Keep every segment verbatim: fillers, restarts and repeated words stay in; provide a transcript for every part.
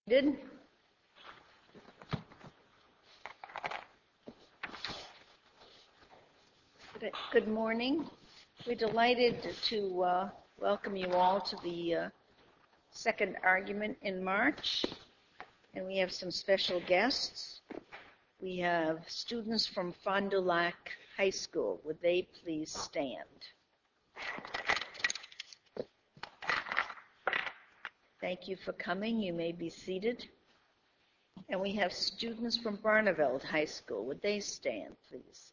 Did. Good morning. We're delighted to uh, welcome you all to the uh, second argument in March. And we have some special guests. We have students from Fond du Lac High School. Would they please stand? Thank you for coming. You may be seated. And we have students from Barneveld High School. Would they stand, please?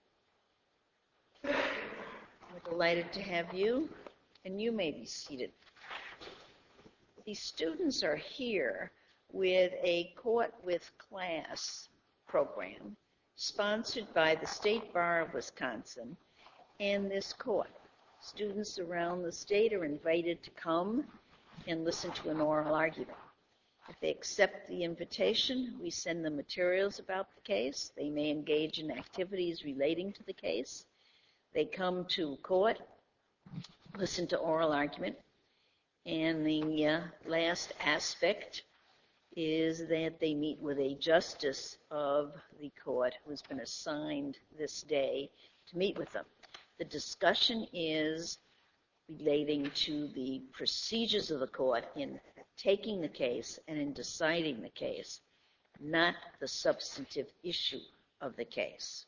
We're delighted to have you, and you may be seated. These students are here with a Court with Class program sponsored by the State Bar of Wisconsin and this court. Students around the state are invited to come and listen to an oral argument. If they accept the invitation, we send them materials about the case. They may engage in activities relating to the case. They come to court, listen to oral argument, and the uh, last aspect is that they meet with a justice of the court who has been assigned this day to meet with them. The discussion is relating to the procedures of the court in taking the case and in deciding the case, not the substantive issue of the case.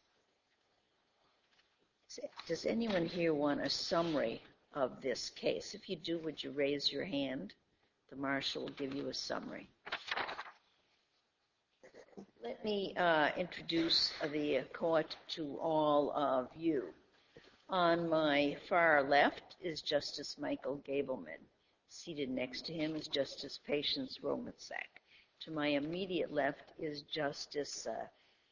Does anyone here want a summary of this case? If you do, would you raise your hand? The marshal will give you a summary. Let me uh, introduce the court to all of you. On my far left is Justice Michael Gableman. Seated next to him is Justice Patience Romanczak. To my immediate left is Justice uh,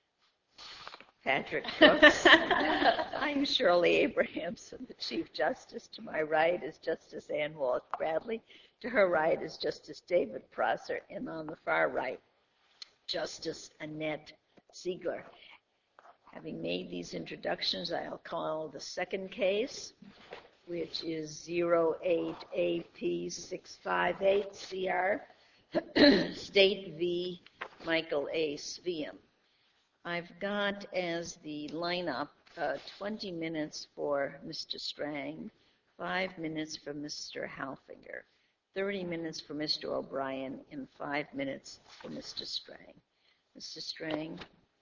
Patrick Brooks. I'm Shirley Abrahamson, the Chief Justice. To my right is Justice Ann Wallace Bradley. To her right is Justice David Prosser. And on the far right, Justice Annette Ziegler. Having made these introductions, I'll call the second case, which is zero eight A P six five eight C R, State v. Michael A. Sveum. I've got as the lineup uh, twenty minutes for Mister Strang, five minutes for Mister Halfinger, thirty minutes for Mister O'Brien, and five minutes for Mister Strang. Mister Strang,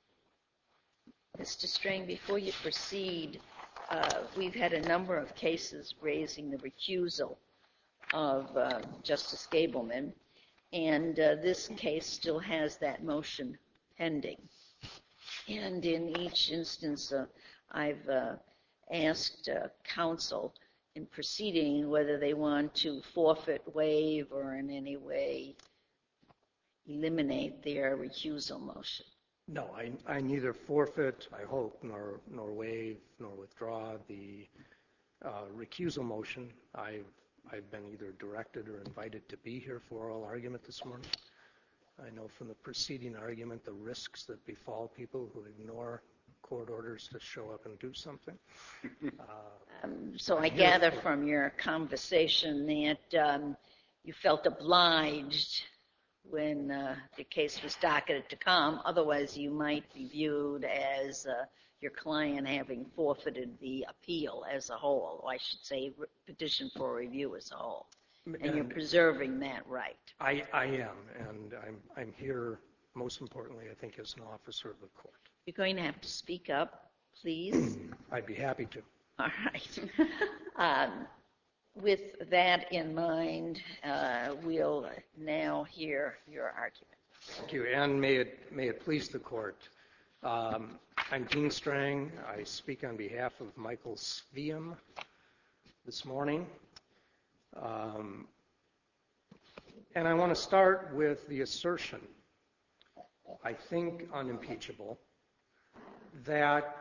Mister Strang, before you proceed, uh, we've had a number of cases raising the recusal of uh, Justice Gableman, and uh, this case still has that motion pending. And in each instance, uh, I've uh, asked uh, counsel in proceeding whether they want to forfeit, waive, or in any way eliminate their recusal motion. No, I, I neither forfeit, I hope, nor nor waive, nor withdraw the uh, recusal motion. I've I've been either directed or invited to be here for oral argument this morning. I know from the preceding argument the risks that befall people who ignore court orders to show up and do something. Uh, um, so I gather from your conversation that um, you felt obliged when uh, the case was docketed to come. Otherwise, you might be viewed as uh, your client having forfeited the appeal as a whole, or I should say petition for review as a whole. And, and you're preserving that right. I, I am, and I'm I'm here most importantly, I think, as an officer of the court. You're going to have to speak up, please. I'd be happy to. All right. um, with that in mind, uh, we'll now hear your argument. Thank you, and may it may it please the court. Um, I'm Dean Strang. I speak on behalf of Michael Sveum this morning. Um, and I want to start with the assertion, I think unimpeachable, that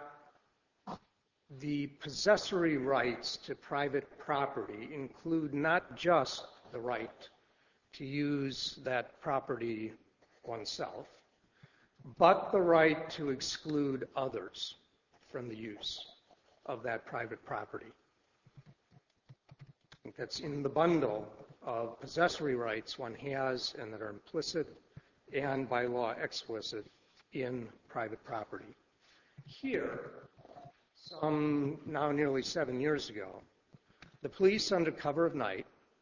the possessory rights to private property include not just the right to use that property oneself, but the right to exclude others from the use of that private property. I think that's in the bundle of possessory rights one has and that are implicit and by law explicit in private property. Here, some now nearly seven years ago, the police, under cover of night,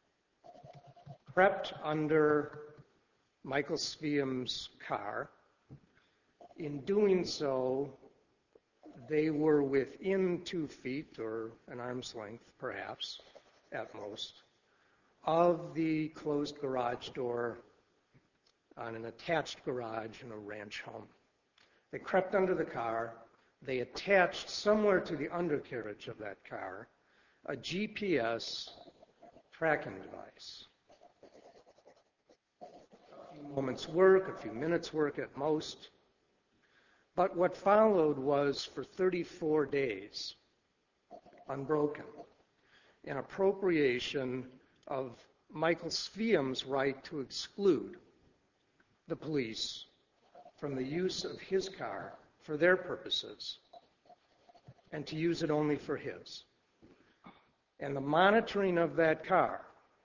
crept under Michael Sveum's car. In doing so, they were within two feet, or an arm's length perhaps, at most, of the closed garage door on an attached garage in a ranch home. They crept under the car. They attached somewhere to the undercarriage of that car a G P S tracking device. A few moments' work, a few minutes' work at most. But what followed was, for thirty-four days, unbroken, an appropriation of Michael Sveum's right to exclude the police from the use of his car for their purposes and to use it only for his. And the monitoring of that car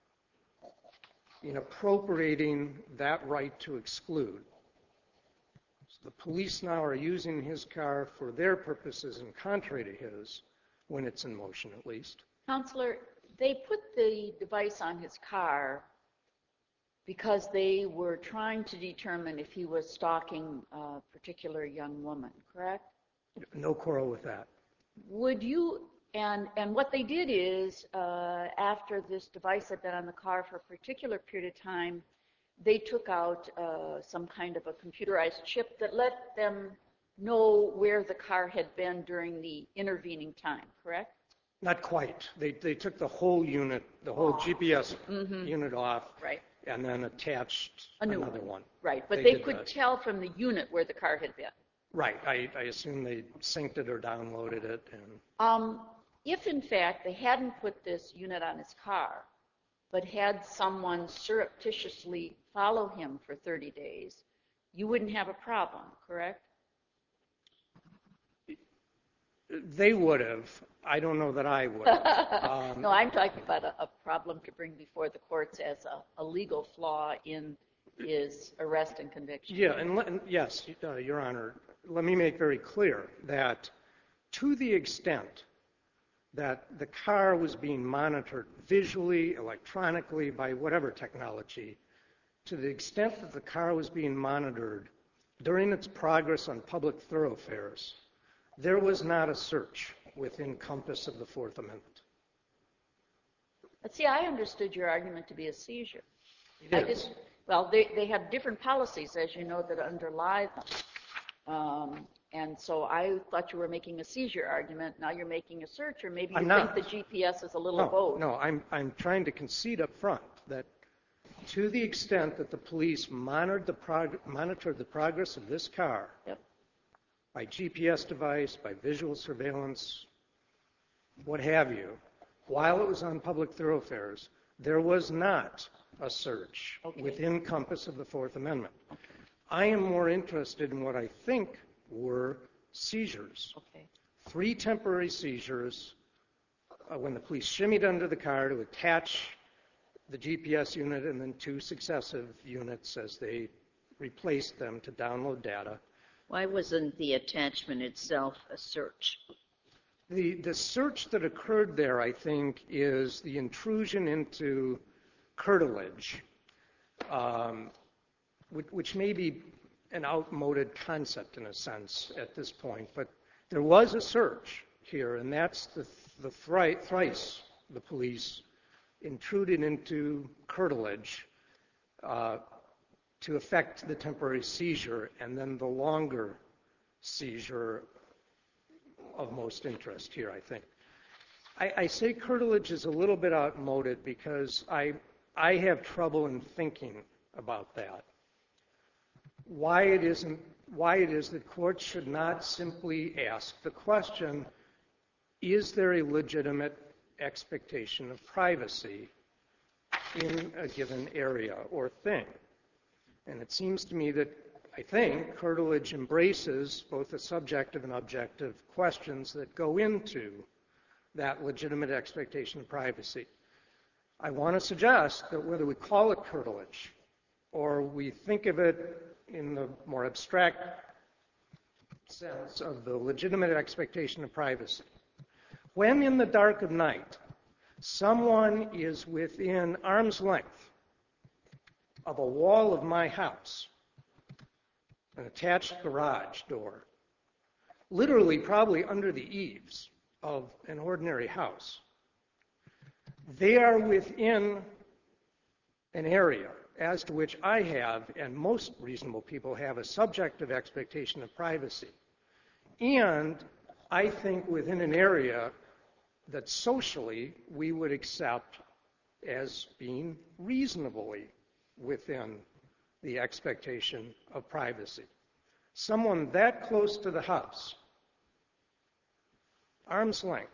in appropriating that right to exclude. So the police now are using his car for their purposes and contrary to his, when it's in motion at least. Counselor, they put the device on his car because they were trying to determine if he was stalking a particular young woman, correct? No quarrel with that. Would you, and, and what they did is, uh, after this device had been on the car for a particular period of time, they took out uh, some kind of a computerized chip that let them know where the car had been during the intervening time, correct? Not quite. They, they took the whole unit, the whole G P S Mm-hmm. unit off, Right. and then attached A new another one. one. Right, but They they, did could that. tell from the unit where the car had been. Right. I, I assume they synced it or downloaded it. And Um, if, in fact, they hadn't put this unit on his car, but had someone surreptitiously follow him for thirty days, you wouldn't have a problem, correct? they would have. I don't know that I would have. Um, No, I'm talking about a, a problem to bring before the courts as a, a legal flaw in his arrest and conviction. Yeah, and, let, and yes, uh, Your Honor, let me make very clear that to the extent that the car was being monitored visually, electronically, by whatever technology, to the extent that the car was being monitored during its progress on public thoroughfares, there was not a search within compass of the Fourth Amendment. But see, I understood your argument to be a seizure. It I is. just, well, they, they have different policies, as you know, that underlie them. Um, and so I thought you were making a seizure argument. Now you're making a search, or maybe you I'm think not. the G P S is a little No, of both. no, I'm, I'm trying to concede up front that to the extent that the police monitored the, prog- monitored the progress of this car Yep. by G P S device, by visual surveillance, what have you, while it was on public thoroughfares, there was not a search Okay. within compass of the Fourth Amendment. I am more interested in what I think were seizures. Okay. Three temporary seizures uh, when the police shimmied under the car to attach the G P S unit, and then two successive units as they replaced them to download data. Why wasn't the attachment itself a search? The, the search that occurred there, I think, is the intrusion into curtilage, um, which, which may be an outmoded concept in a sense at this point, but there was a search here, and that's the, the thri- thrice the police intruded into curtilage uh, to effect the temporary seizure, and then the longer seizure of most interest here, I think. I, I say curtilage is a little bit outmoded because I, I have trouble in thinking about that. Why it isn't, why it is that courts should not simply ask the question, is there a legitimate expectation of privacy in a given area or thing? And it seems to me that, I think, curtilage embraces both the subjective and objective questions that go into that legitimate expectation of privacy. I want to suggest that whether we call it curtilage or we think of it in the more abstract sense of the legitimate expectation of privacy, when in the dark of night someone is within arm's length of a wall of my house, an attached garage door, literally probably under the eaves of an ordinary house, they are within an area as to which I have, and most reasonable people have, a subjective expectation of privacy. And I think within an area that socially we would accept as being reasonably within the expectation of privacy. Someone that close to the house, arm's length,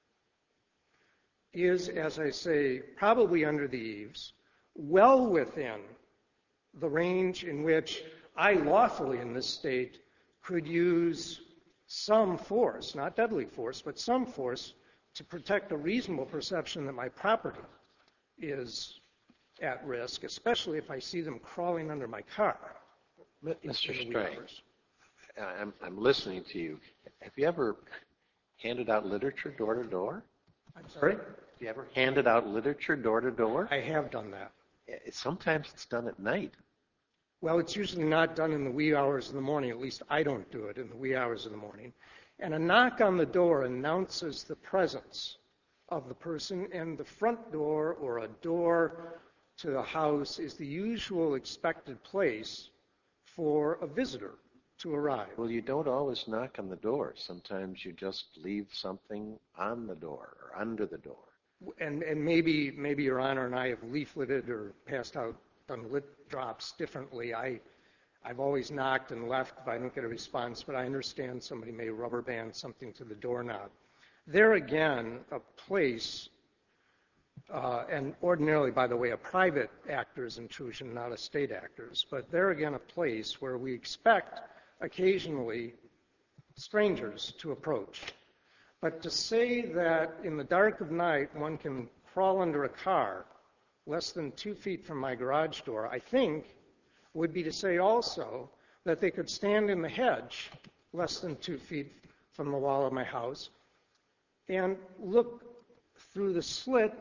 is, as I say, probably under the eaves, well within the range in which I lawfully in this state could use some force, not deadly force, but some force to protect a reasonable perception that my property is at risk, especially if I see them crawling under my car. Mister Strang, I'm, I'm listening to you. Have you ever handed out literature door to door? I'm sorry? Have you ever handed out literature door to door? I have done that. Sometimes it's done at night. Well, it's usually not done in the wee hours of the morning. At least I don't do it in the wee hours of the morning. And a knock on the door announces the presence of the person, and the front door or a door to the house is the usual expected place for a visitor to arrive. Well, you don't always knock on the door. Sometimes you just leave something on the door or under the door. And, and maybe, maybe Your Honor and I have leafleted or passed out, done lit drops differently. I, I've always knocked and left if I don't get a response, but I understand somebody may rubber band something to the doorknob. There again, a place, uh, and ordinarily, by the way, a private actor's intrusion, not a state actor's, but there again a place where we expect occasionally strangers to approach. But to say that in the dark of night one can crawl under a car less than two feet from my garage door, I think would be to say also that they could stand in the hedge less than two feet from the wall of my house and look through the slit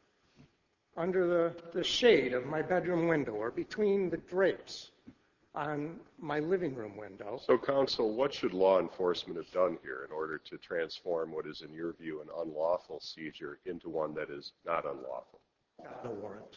under the, the shade of my bedroom window or between the drapes on my living room window. So, counsel, what should law enforcement have done here in order to transform what is, in your view, an unlawful seizure into one that is not unlawful? Got no warrant.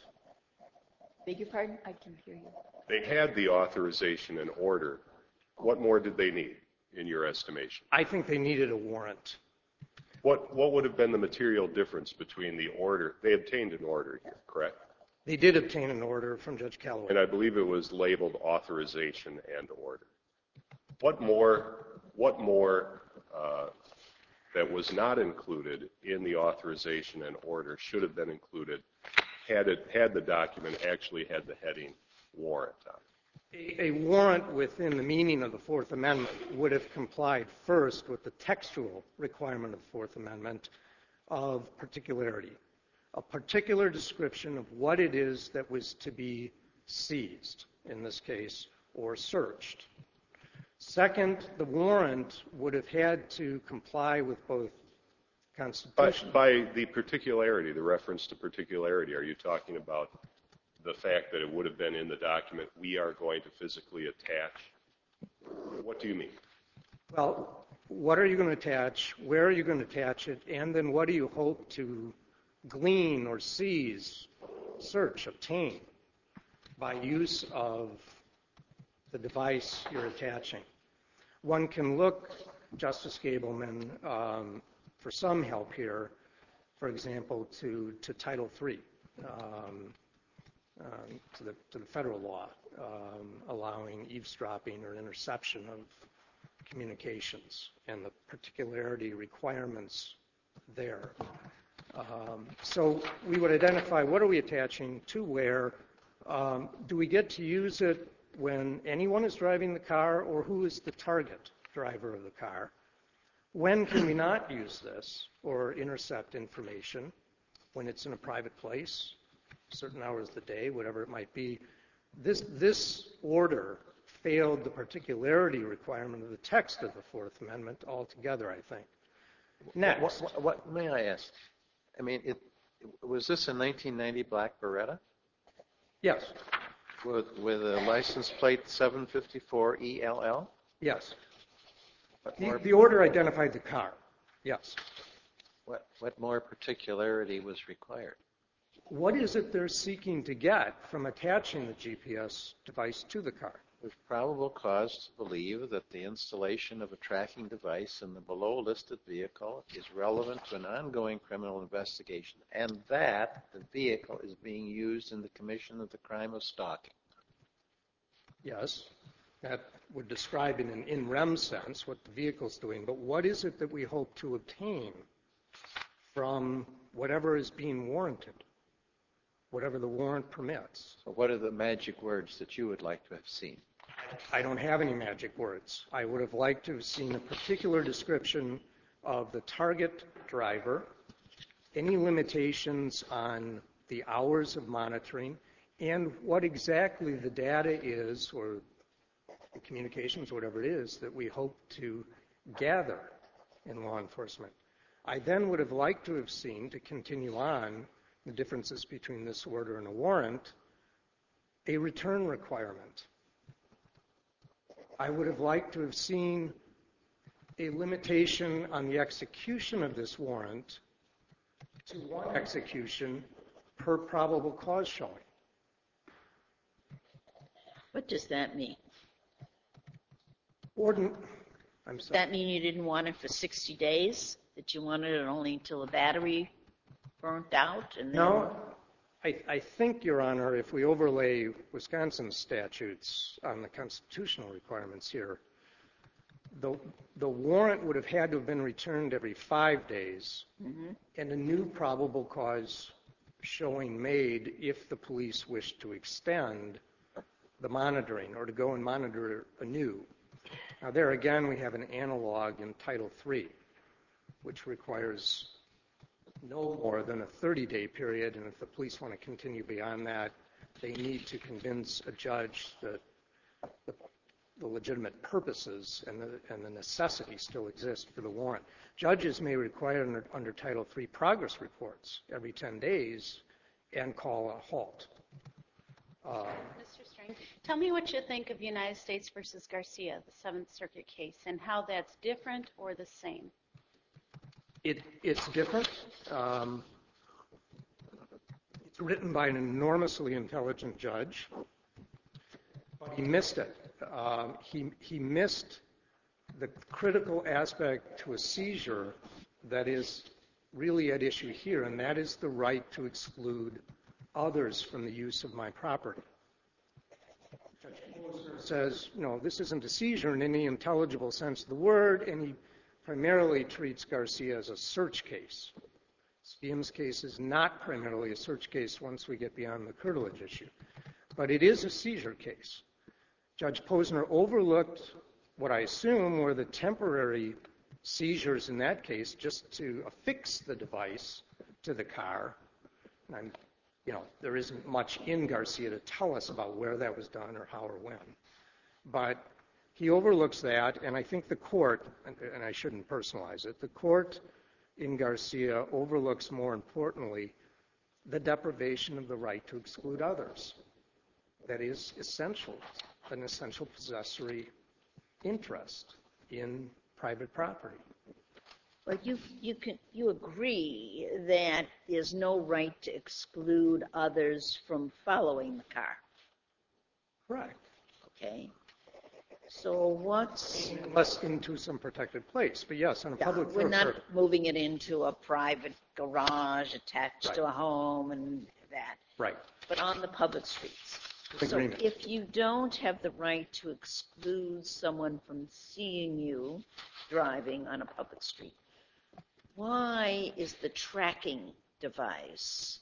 Beg your pardon? I can hear you. They had the authorization and order. What more did they need, in your estimation? I think they needed a warrant. What, what would have been the material difference between the order? They obtained an order here, correct? They did obtain an order from Judge Callaway. And I believe it was labeled authorization and order. What more, what more uh, that was not included in the authorization and order should have been included had it had the document actually had the heading warrant on it? A, a warrant within the meaning of the Fourth Amendment would have complied first with the textual requirement of the Fourth Amendment of particularity, a particular description of what it is that was to be seized, in this case, or searched. Second, the warrant would have had to comply with both Constitution. But by the particularity, the reference to particularity, are you talking about the fact that it would have been in the document, we are going to physically attach? What do you mean? Well, what are you going to attach? Where are you going to attach it? And then what do you hope to glean or seize, search, obtain by use of the device you're attaching? One can look, Justice Gableman, um, for some help here, for example, to, to Title three, um, um, to, the, to the federal law, um, allowing eavesdropping or interception of communications and the particularity requirements there. Um, so we would identify what are we attaching to where. Um, do we get to use it when anyone is driving the car, or who is the target driver of the car? When can we not use this or intercept information? when it's in a private place, certain hours of the day, whatever it might be. This, this order failed the particularity requirement of the text of the Fourth Amendment altogether, I think. Next. What, what, what may I ask? I mean, it, was this a nineteen ninety black Beretta? Yes. With, with a license plate seven fifty-four E L L? Yes. What The, more, the order identified the car. Yes. what, what more particularity was required? What is it they're seeking to get from attaching the G P S device to the car? There's probable cause to believe that the installation of a tracking device in the below-listed vehicle is relevant to an ongoing criminal investigation, and that the vehicle is being used in the commission of the crime of stalking. Yes. That would describe in an in rem sense what the vehicle's doing, but what is it that we hope to obtain from whatever is being warranted, whatever the warrant permits? So what are the magic words that you would like to have seen? I don't have any magic words. I would have liked to have seen a particular description of the target driver, any limitations on the hours of monitoring, and what exactly the data is, or the communications, whatever it is, that we hope to gather in law enforcement. I then would have liked to have seen, to continue on the differences between this order and a warrant, a return requirement. I would have liked to have seen a limitation on the execution of this warrant to one execution per probable cause showing. What does that mean? Ordin- I'm Does sorry. that mean you didn't want it for sixty days? That you wanted it only until the battery burnt out? And then... No, I, I think, Your Honor, if we overlay Wisconsin statutes on the constitutional requirements here, the, the warrant would have had to have been returned every five days, mm-hmm. and a new probable cause showing made if the police wished to extend the monitoring or to go and monitor anew. Now, there again, we have an analog in Title three, which requires no more than a thirty-day period, and if the police want to continue beyond that, they need to convince a judge that the, the legitimate purposes and the, and the necessity still exist for the warrant. Judges may require under, under Title three progress reports every ten days and call a halt. Uh, Mister Strang, tell me what you think of United States versus Garcia, the Seventh Circuit case, and how that's different or the same. It, it's different. Um, it's written by an enormously intelligent judge, but he missed it. Um, he, he missed the critical aspect to a seizure that is really at issue here, and that is the right to exclude others from the use of my property. Judge Posner says, no, this isn't a seizure in any intelligible sense of the word, and he primarily treats Garcia as a search case. Spiem's case is not primarily a search case once we get beyond the curtilage issue, but it is a seizure case. Judge Posner overlooked what I assume were the temporary seizures in that case just to affix the device to the car. And you know, there isn't much in Garcia to tell us about where that was done or how or when. But he overlooks that, and I think the court, and I shouldn't personalize it, the court in Garcia overlooks, more importantly, the deprivation of the right to exclude others. That is essential, an essential possessory interest in private property. But you, you, can, you agree that there's no right to exclude others from following the car? Correct. Okay. So what's... Unless into some protected place, but yes, on a Yeah, public we're not thoroughfare. moving it into a private garage attached Right. to a home and that. Right. But on the public streets. So Agreement. if you don't have the right to exclude someone from seeing you driving on a public street, why is the tracking device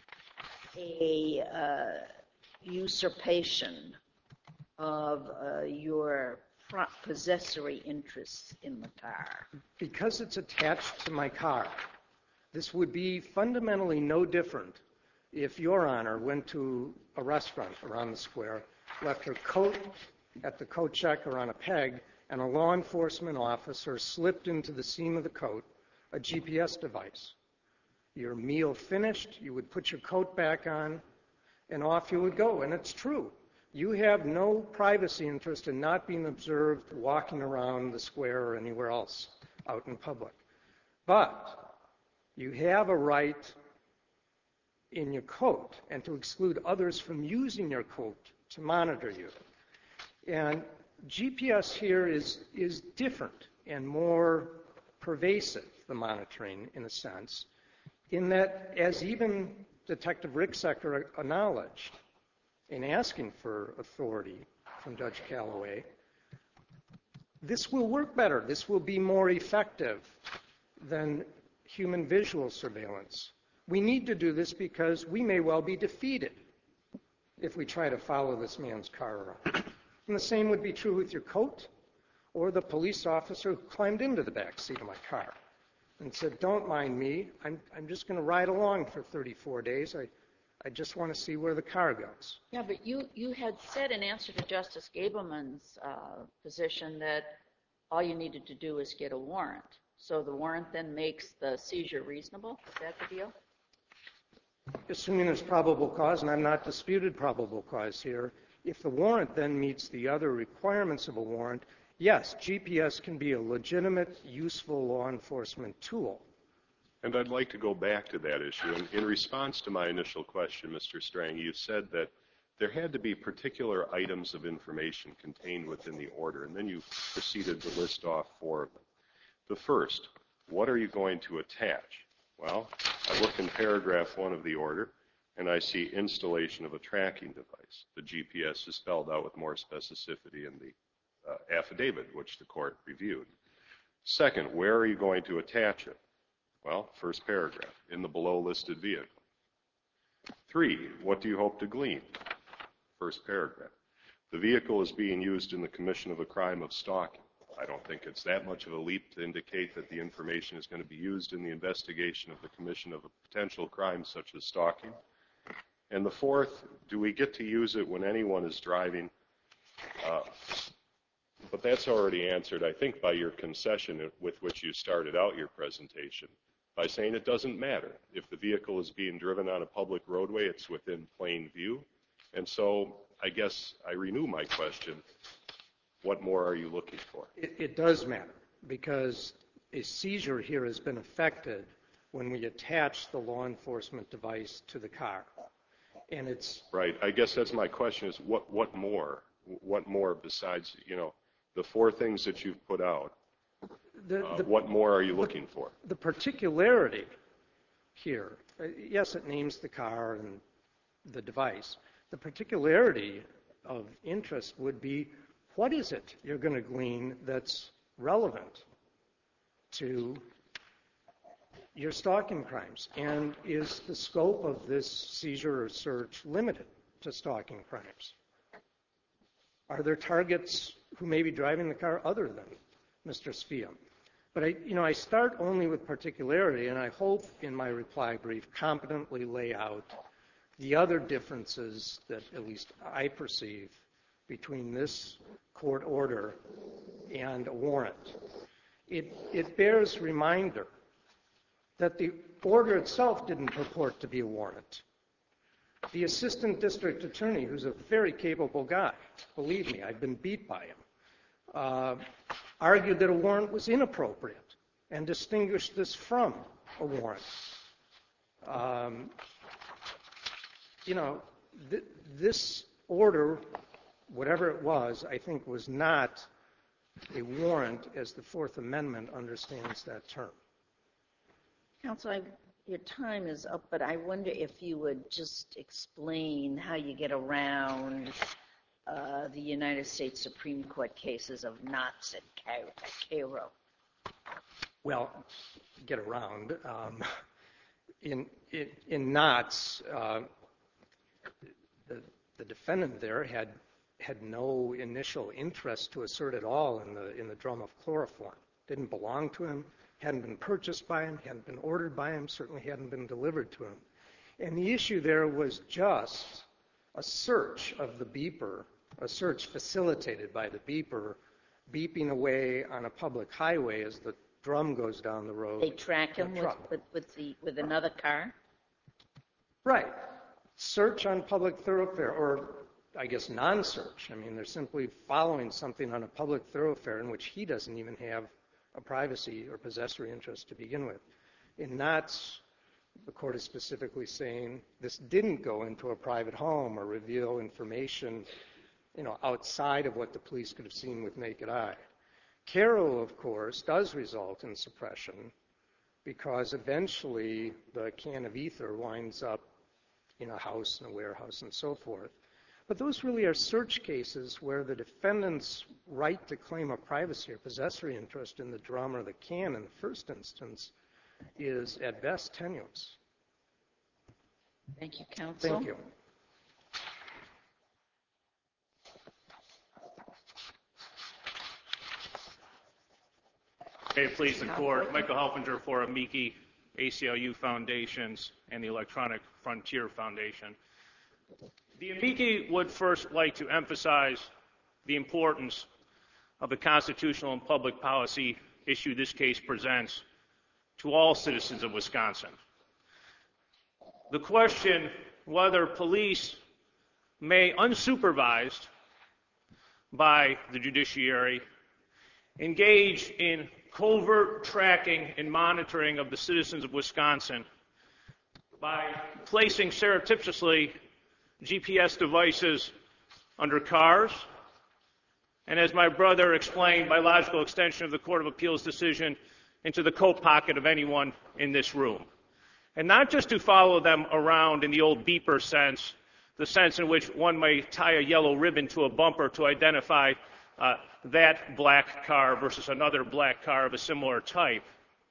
a uh, usurpation of uh, your pro- possessory interests in the car? Because it's attached to my car. This would be fundamentally no different if Your Honor went to a restaurant around the square, left her coat at the coat checker on a peg, and a law enforcement officer slipped into the seam of the coat a G P S device. Your meal finished, you would put your coat back on, and off you would go. And it's true. You have no privacy interest in not being observed walking around the square or anywhere else out in public. But you have a right in your coat and to exclude others from using your coat to monitor you. And G P S here is, is different and more pervasive, the monitoring, in a sense, in that, as even Detective Ricksecker acknowledged in asking for authority from Judge Callaway, this will work better. This will be more effective than human visual surveillance. We need to do this because we may well be defeated if we try to follow this man's car around. And the same would be true with your coat or the police officer who climbed into the back seat of my car and said, don't mind me, I'm, I'm just going to ride along for thirty-four days. I, I just want to see where the car goes. Yeah, but you, you had said in answer to Justice Gableman's uh, position that all you needed to do is get a warrant. So the warrant then makes the seizure reasonable? Is that the deal? Assuming there's probable cause, and I'm not disputed probable cause here, if the warrant then meets the other requirements of a warrant, yes, G P S can be a legitimate, useful law enforcement tool. And I'd like to go back to that issue. In, in response to my initial question, Mister Strang, you said that there had to be particular items of information contained within the order, and then you proceeded to list off four of them. The first, what are you going to attach? Well, I look in paragraph one of the order, and I see installation of a tracking device. The G P S is spelled out with more specificity in the uh, affidavit, which the court reviewed. Second, where are you going to attach it? Well, first paragraph, in the below listed vehicle. Three, what do you hope to glean? First paragraph. The vehicle is being used in the commission of a crime of stalking. I don't think it's that much of a leap to indicate that the information is going to be used in the investigation of the commission of a potential crime such as stalking. And the fourth, do we get to use it when anyone is driving? Uh, but that's already answered, I think, by your concession with which you started out your presentation, by saying it doesn't matter. If the vehicle is being driven on a public roadway, it's within plain view. And so I guess I renew my question. What more are you looking for? It, it does matter, because a seizure here has been effected when we attach the law enforcement device to the car. And it's... Right. I guess that's my question is what, what more? What more besides, you know, the four things that you've put out? The, uh, the, what more are you looking for? The particularity here, uh, yes, it names the car and the device. The particularity of interest would be, what is it you're going to glean that's relevant to your stalking crimes? And is the scope of this seizure or search limited to stalking crimes? Are there targets who may be driving the car other than Mister Sviam? But I, you know, I start only with particularity, and I hope in my reply brief competently lay out the other differences that at least I perceive between this court order and a warrant. It, it bears reminder that the order itself didn't purport to be a warrant. The assistant district attorney, who's a very capable guy, believe me, I've been beat by him, uh, argued that a warrant was inappropriate and distinguished this from a warrant. Um, you know, th- this order, whatever it was, I think was not a warrant as the Fourth Amendment understands that term. Counsel, I, your time is up, but I wonder if you would just explain how you get around uh, the United States Supreme Court cases of Knotts and Cairo. Well, get around. Um, in, in, in Knotts, uh, the, the defendant there had had no initial interest to assert at all in the in the drum of chloroform. Didn't belong to him, hadn't been purchased by him, hadn't been ordered by him, certainly hadn't been delivered to him. And the issue there was just a search of the beeper, a search facilitated by the beeper, beeping away on a public highway as the drum goes down the road. They track him with, with, with, the, with another car? Right. Search on public thoroughfare, or I guess non-search. I mean, they're simply following something on a public thoroughfare in which he doesn't even have a privacy or possessory interest to begin with. In Knotts, the court is specifically saying this didn't go into a private home or reveal information, you know, outside of what the police could have seen with naked eye. Carroll, of course, does result in suppression because eventually the can of ether winds up in a house, in a warehouse, and so forth. But those really are search cases where the defendant's right to claim a privacy or possessory interest in the drum or the can in the first instance is at best tenuous. Thank you, counsel. Thank you. May it please the court, Michael Helfinger for Amici, A C L U Foundations, and the Electronic Frontier Foundation. The Amici would first like to emphasize the importance of the constitutional and public policy issue this case presents to all citizens of Wisconsin. The question whether police may, unsupervised by the judiciary, engage in covert tracking and monitoring of the citizens of Wisconsin by placing surreptitiously G P S devices under cars, and as my brother explained, by logical extension of the Court of Appeals decision, into the coat pocket of anyone in this room. And not just to follow them around in the old beeper sense, the sense in which one may tie a yellow ribbon to a bumper to identify uh, that black car versus another black car of a similar type,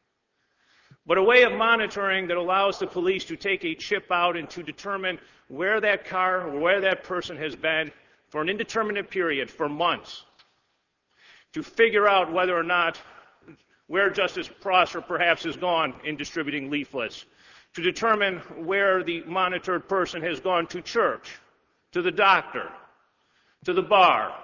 but a way of monitoring that allows the police to take a chip out and to determine where that car or where that person has been for an indeterminate period, for months, to figure out whether or not where Justice Prosser perhaps has gone in distributing leaflets, to determine where the monitored person has gone to church, to the doctor, to the bar,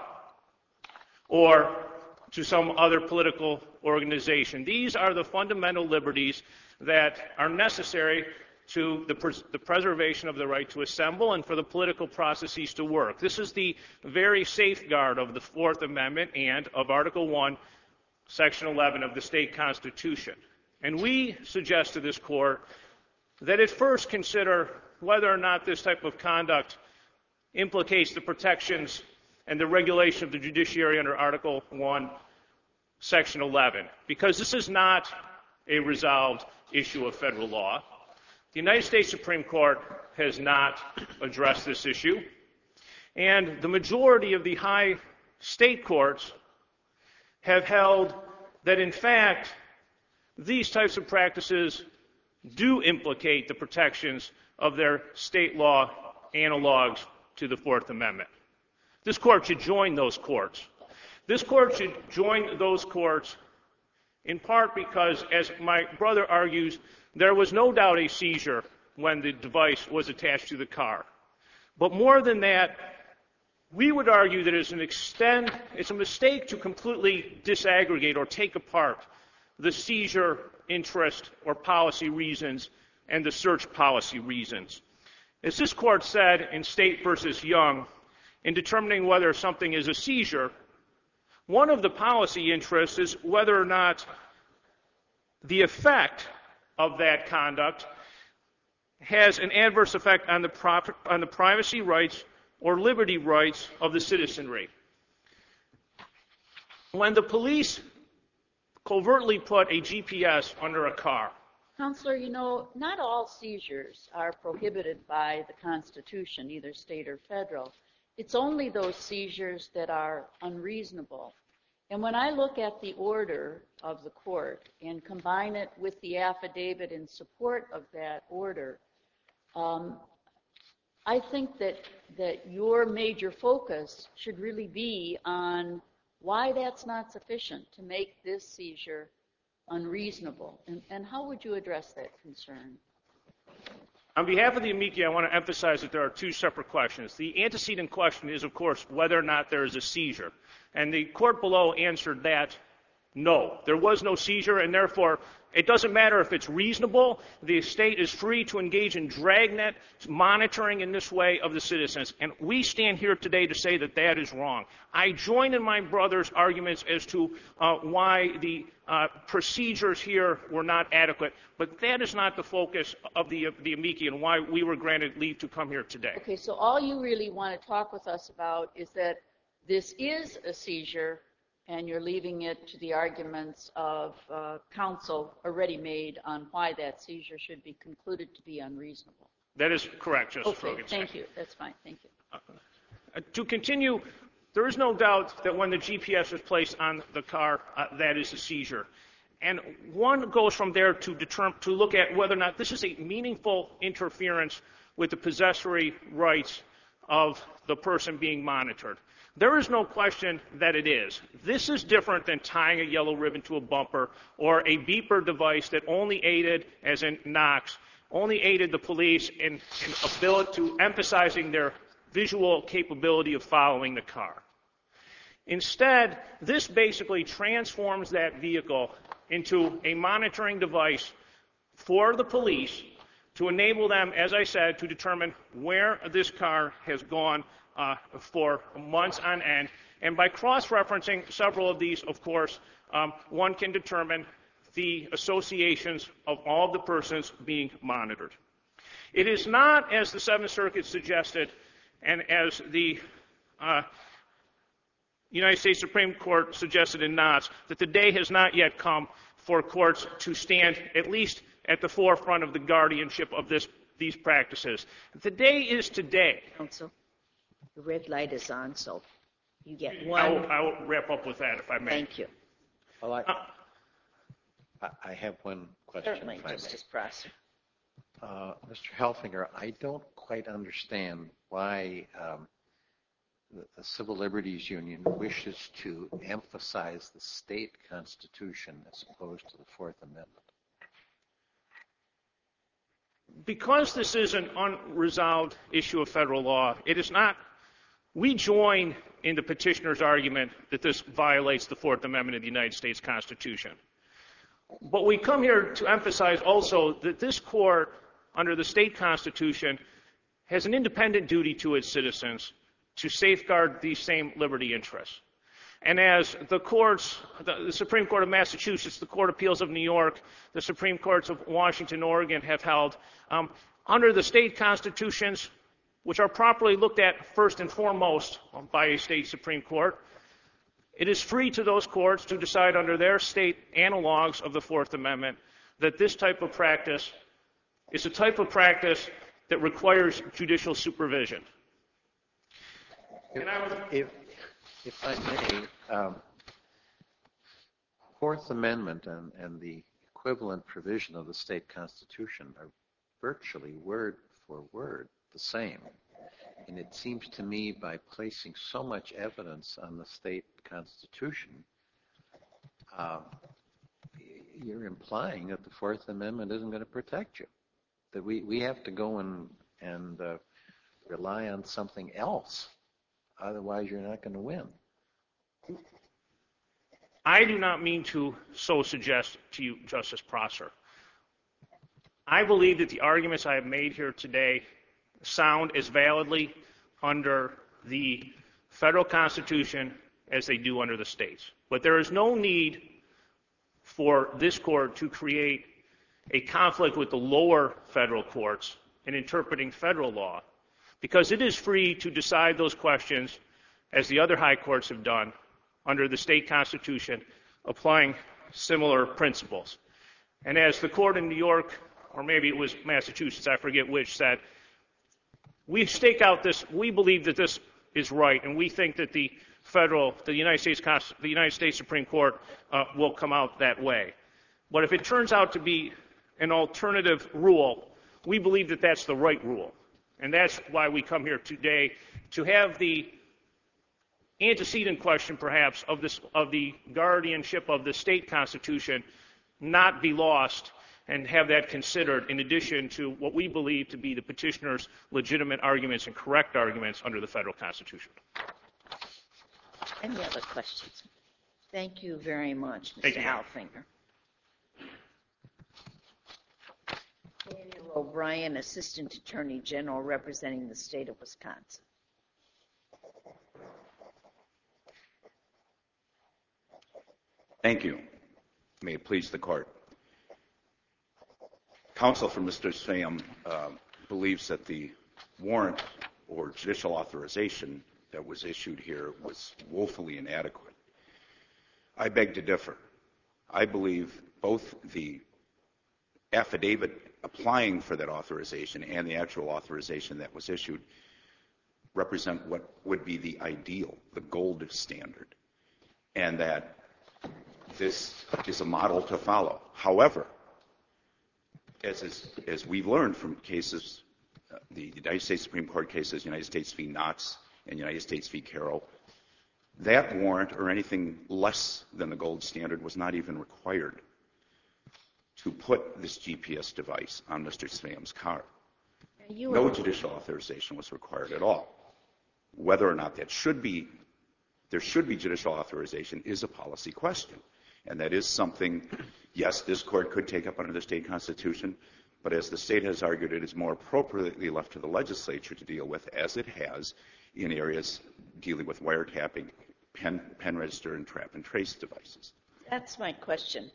or to some other political organization. These are the fundamental liberties that are necessary to the, pres- the preservation of the right to assemble and for the political processes to work. This is the very safeguard of the Fourth Amendment and of Article one, Section eleven of the state constitution. And we suggest to this court that it first consider whether or not this type of conduct implicates the protections and the regulation of the judiciary under Article one, Section eleven, because this is not a resolved issue of federal law. The United States Supreme Court has not addressed this issue, and the majority of the high state courts have held that, in fact, these types of practices do implicate the protections of their state law analogs to the Fourth Amendment. This court should join those courts. This court should join those courts in part because, as my brother argues, there was no doubt a seizure when the device was attached to the car. But more than that, we would argue that it's an extend, it's a mistake to completely disaggregate or take apart the seizure interest or policy reasons and the search policy reasons. As this court said in State versus Young, in determining whether something is a seizure, one of the policy interests is whether or not the effect of that conduct has an adverse effect on the, prop- on the privacy rights or liberty rights of the citizenry. When the police covertly put a G P S under a car. Counselor, you know, not all seizures are prohibited by the Constitution, either state or federal. It's only those seizures that are unreasonable. And when I look at the order of the court and combine it with the affidavit in support of that order, um, I think that, that your major focus should really be on why that's not sufficient to make this seizure unreasonable. And, and how would you address that concern? On behalf of the amici, I want to emphasize that there are two separate questions. The antecedent question is, of course, whether or not there is a seizure. And the court below answered that no, there was no seizure, and therefore it doesn't matter if it's reasonable. The state is free to engage in dragnet monitoring in this way of the citizens. And we stand here today to say that that is wrong. I join in my brother's arguments as to uh, why the uh, procedures here were not adequate, but that is not the focus of the, the amici and why we were granted leave to come here today. Okay, so all you really want to talk with us about is that this is a seizure, and you're leaving it to the arguments of uh, counsel already made on why that seizure should be concluded to be unreasonable. That is correct, Justice Okay, Rogan. thank you. That's fine. Thank you. Uh, to continue, there is no doubt that when the G P S is placed on the car, uh, that is a seizure. And one goes from there to determine, to look at whether or not this is a meaningful interference with the possessory rights of the person being monitored. There is no question that it is. This is different than tying a yellow ribbon to a bumper or a beeper device that only aided, as in Knox, only aided the police in, in ability to emphasizing their visual capability of following the car. Instead, this basically transforms that vehicle into a monitoring device for the police to enable them, as I said, to determine where this car has gone Uh, for months on end. And by cross-referencing several of these, of course, um, one can determine the associations of all the persons being monitored. It is not, as the Seventh Circuit suggested, and as the uh, United States Supreme Court suggested in Knox, that the day has not yet come for courts to stand at least at the forefront of the guardianship of this, these practices. The day is today. Counsel, the red light is on, so you get I one. will, I will wrap up with that, if I may. Thank you. Well, I, Uh, I- I have one question, Certainly, if I may. Justice Prosser. Uh, Mister Helfinger, I don't quite understand why um, the, the Civil Liberties Union wishes to emphasize the state constitution as opposed to the Fourth Amendment. Because this is an unresolved issue of federal law, it is not. We join in the petitioner's argument that this violates the Fourth Amendment of the United States Constitution. But we come here to emphasize also that this court, under the state constitution, has an independent duty to its citizens to safeguard these same liberty interests. And as the courts, the, the Supreme Court of Massachusetts, the Court of Appeals of New York, the Supreme Courts of Washington, Oregon have held, um, under the state constitutions, which are properly looked at first and foremost by a state Supreme Court, it is free to those courts to decide under their state analogs of the Fourth Amendment that this type of practice is a type of practice that requires judicial supervision. If, And I would, if, if I may, um, Fourth Amendment and, and the equivalent provision of the state constitution are virtually word for word the same. And it seems to me by placing so much evidence on the state constitution, uh, you're implying that the Fourth Amendment isn't going to protect you. That we, we have to go and, and uh, rely on something else. Otherwise, you're not going to win. I do not mean to so suggest to you, Justice Prosser. I believe that the arguments I have made here today sound as validly under the federal Constitution as they do under the states. But there is no need for this court to create a conflict with the lower federal courts in interpreting federal law, because it is free to decide those questions, as the other high courts have done, under the state constitution, applying similar principles. And as the court in New York, or maybe it was Massachusetts, I forget which, said, we stake out this, we believe that this is right, and we think that the federal, the United States, the United States Supreme Court uh, will come out that way. But if it turns out to be an alternative rule, we believe that that's the right rule. And that's why we come here today, to have the antecedent question, perhaps, of, this, of the guardianship of the state constitution not be lost and have that considered in addition to what we believe to be the petitioner's legitimate arguments and correct arguments under the federal Constitution. Any other questions? Thank you very much, Thank Mister you. Halfinger. Daniel O'Brien, Assistant Attorney General representing the state of Wisconsin. Thank you. May it please the court. Counsel for Mister Sam uh, believes that the warrant or judicial authorization that was issued here was woefully inadequate. I beg to differ. I believe both the affidavit applying for that authorization and the actual authorization that was issued represent what would be the ideal, the gold standard, and that this is a model to follow. However, as, is, as we've learned from cases, uh, the United States Supreme Court cases, United States v. Knotts and United States v. Carroll, that warrant or anything less than the gold standard was not even required to put this G P S device on Mister Sam's car. You No were- judicial authorization was required at all. Whether or not that should be, there should be judicial authorization is a policy question. And that is something, yes, this court could take up under the state constitution, but as the state has argued, it is more appropriately left to the legislature to deal with, as it has in areas dealing with wiretapping, pen, pen register, and trap and trace devices. That's my question.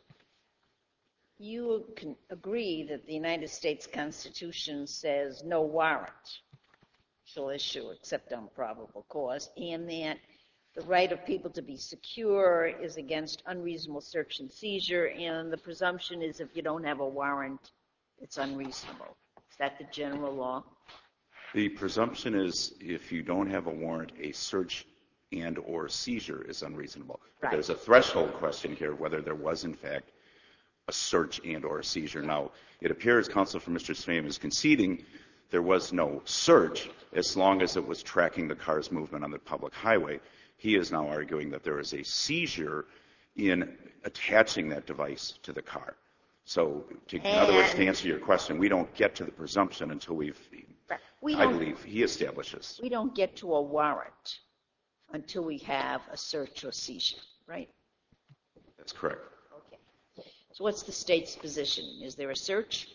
You can agree that the United States Constitution says no warrant shall issue except on probable cause, and that the right of people to be secure is against unreasonable search and seizure, and the presumption is if you don't have a warrant, it's unreasonable. Is that the general law? The presumption is if you don't have a warrant, a search and or seizure is unreasonable. But Right. there's a threshold question here whether there was, in fact, a search and or a seizure. Now, it appears counsel for Mister Swaim is conceding there was no search as long as it was tracking the car's movement on the public highway. He is now arguing that there is a seizure in attaching that device to the car. So, to, in other words, to And- answer your question, we don't get to the presumption until we've, We I don't, believe, he establishes. we don't get to a warrant until we have a search or seizure, right? That's correct. Okay. So what's the state's position? Is there a search?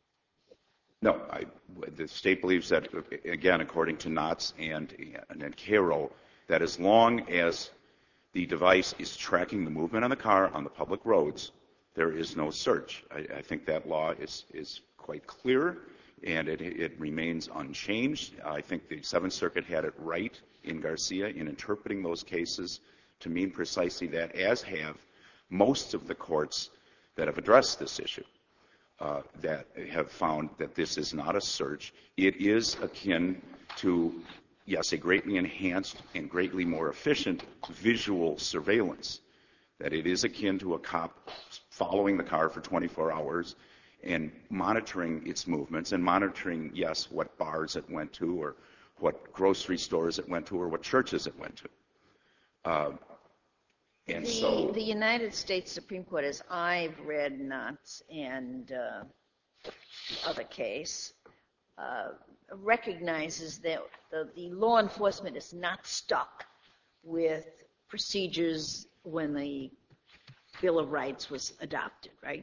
No, I, the state believes that, again, according to Knotts and, and Carroll, that as long as the device is tracking the movement on the car on the public roads, there is no search. I, I think that law is, is quite clear, and it, it remains unchanged. I think the Seventh Circuit had it right in Garcia in interpreting those cases to mean precisely that, as have most of the courts that have addressed this issue. Uh, that have found that this is not a search. It is akin to, yes, a greatly enhanced and greatly more efficient visual surveillance. That it is akin to a cop following the car for twenty-four hours and monitoring its movements and monitoring, yes, what bars it went to or what grocery stores it went to or what churches it went to. Uh, And the, so, the United States Supreme Court, as I've read Knotts and uh, other case, uh, recognizes that the, the law enforcement is not stuck with procedures when the Bill of Rights was adopted, right?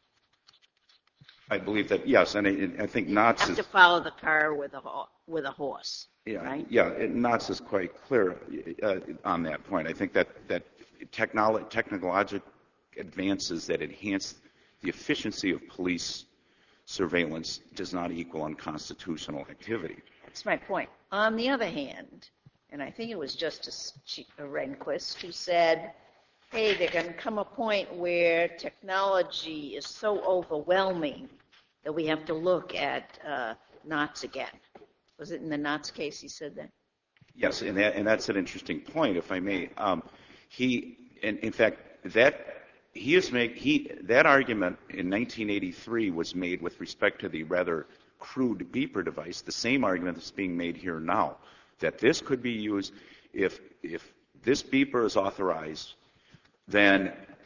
I believe that, yes, and I, I think You Knotts have is... to follow the car with a, ho- with a horse, Yeah, right? yeah, it, Knotts is quite clear uh, on that point. I think that, that technolo- technological advances that enhance the efficiency of police surveillance does not equal unconstitutional activity. That's my point. On the other hand, and I think it was Justice Rehnquist who said, hey, there can come a point where technology is so overwhelming that we have to look at uh, Knotts again. Was it in the Knotts case he said that? Yes, and, that, and that's an interesting point, if I may. Um, he, in, in fact, that he is make he that argument in nineteen eighty-three was made with respect to the rather crude beeper device. The same argument that's being made here now, that this could be used if if this beeper is authorized, then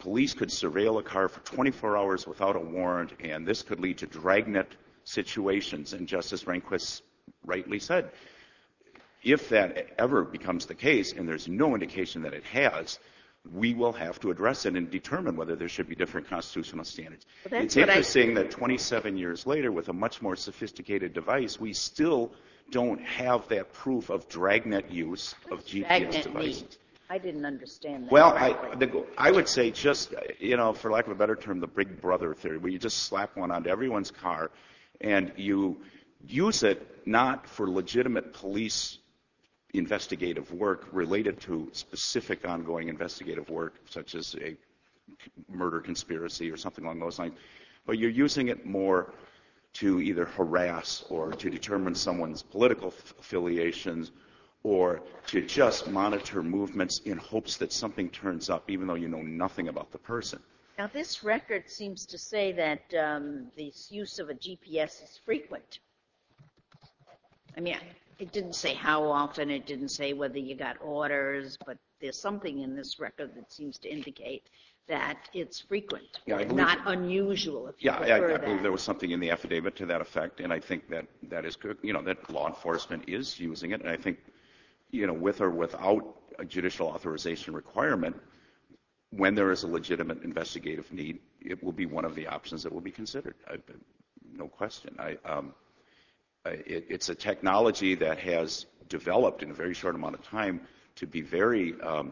police could surveil a car for twenty-four hours without a warrant, and this could lead to dragnet situations. And Justice Rehnquist rightly said, if that ever becomes the case, and there's no indication that it has, we will have to address it and determine whether there should be different constitutional standards. Well, it's what I- interesting that twenty-seven years later, with a much more sophisticated device, we still don't have that proof of dragnet use of G P S Dragnet devices. mean? I didn't understand that. Well, I, correctly. the, I would say just, you know, for lack of a better term, the big brother theory, where you just slap one onto everyone's car and you use it not for legitimate police investigative work related to specific ongoing investigative work, such as a murder conspiracy or something along those lines, but you're using it more to either harass or to determine someone's political f- affiliations or to just monitor movements in hopes that something turns up, even though you know nothing about the person. Now, this record seems to say that um, the use of a G P S is frequent. I mean, it didn't say how often, it didn't say whether you got orders, but there's something in this record that seems to indicate that it's frequent, Yeah, I believe- not unusual, if you Yeah, I, prefer I that. believe there was something in the affidavit to that effect, and I think that that is good. You know, that law enforcement is using it, and I think, you know, with or without a judicial authorization requirement, when there is a legitimate investigative need, it will be one of the options that will be considered. I, no question. I, um, it, it's a technology that has developed in a very short amount of time to be very um,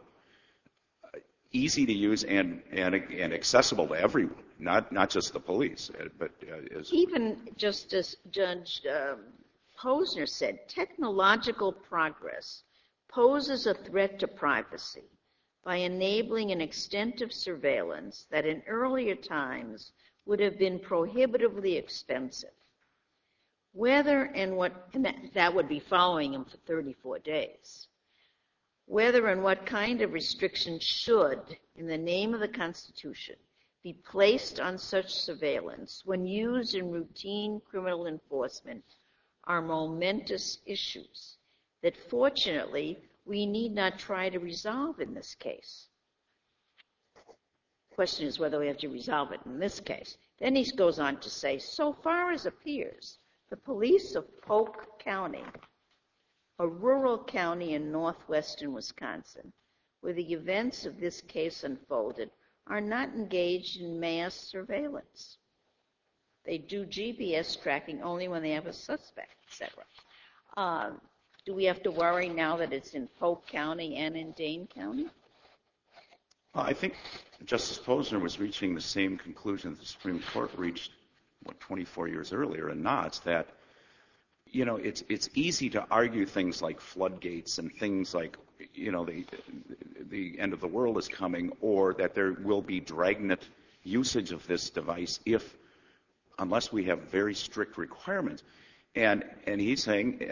easy to use and, and, and accessible to everyone, not, not just the police, but uh, as Even just as Judge um, Posner said, technological progress poses a threat to privacy by enabling an extent of surveillance that in earlier times would have been prohibitively expensive. Whether and what, and that, that would be following him for thirty-four days. Whether and what kind of restrictions should, in the name of the Constitution, be placed on such surveillance when used in routine criminal enforcement are momentous issues that fortunately we need not try to resolve in this case. The question is whether we have to resolve it in this case. Then he goes on to say, so far as appears, the police of Polk County, a rural county in northwestern Wisconsin, where the events of this case unfolded, are not engaged in mass surveillance. They do G P S tracking only when they have a suspect, et cetera. Uh, do we have to worry now that it's in Polk County and in Dane County? Well, I think Justice Posner was reaching the same conclusion the Supreme Court reached, what, twenty-four years earlier in Knotts, that, you know, it's it's easy to argue things like floodgates and things like, you know, the the end of the world is coming, or that there will be dragnet usage of this device if, unless we have very strict requirements. And and he's saying,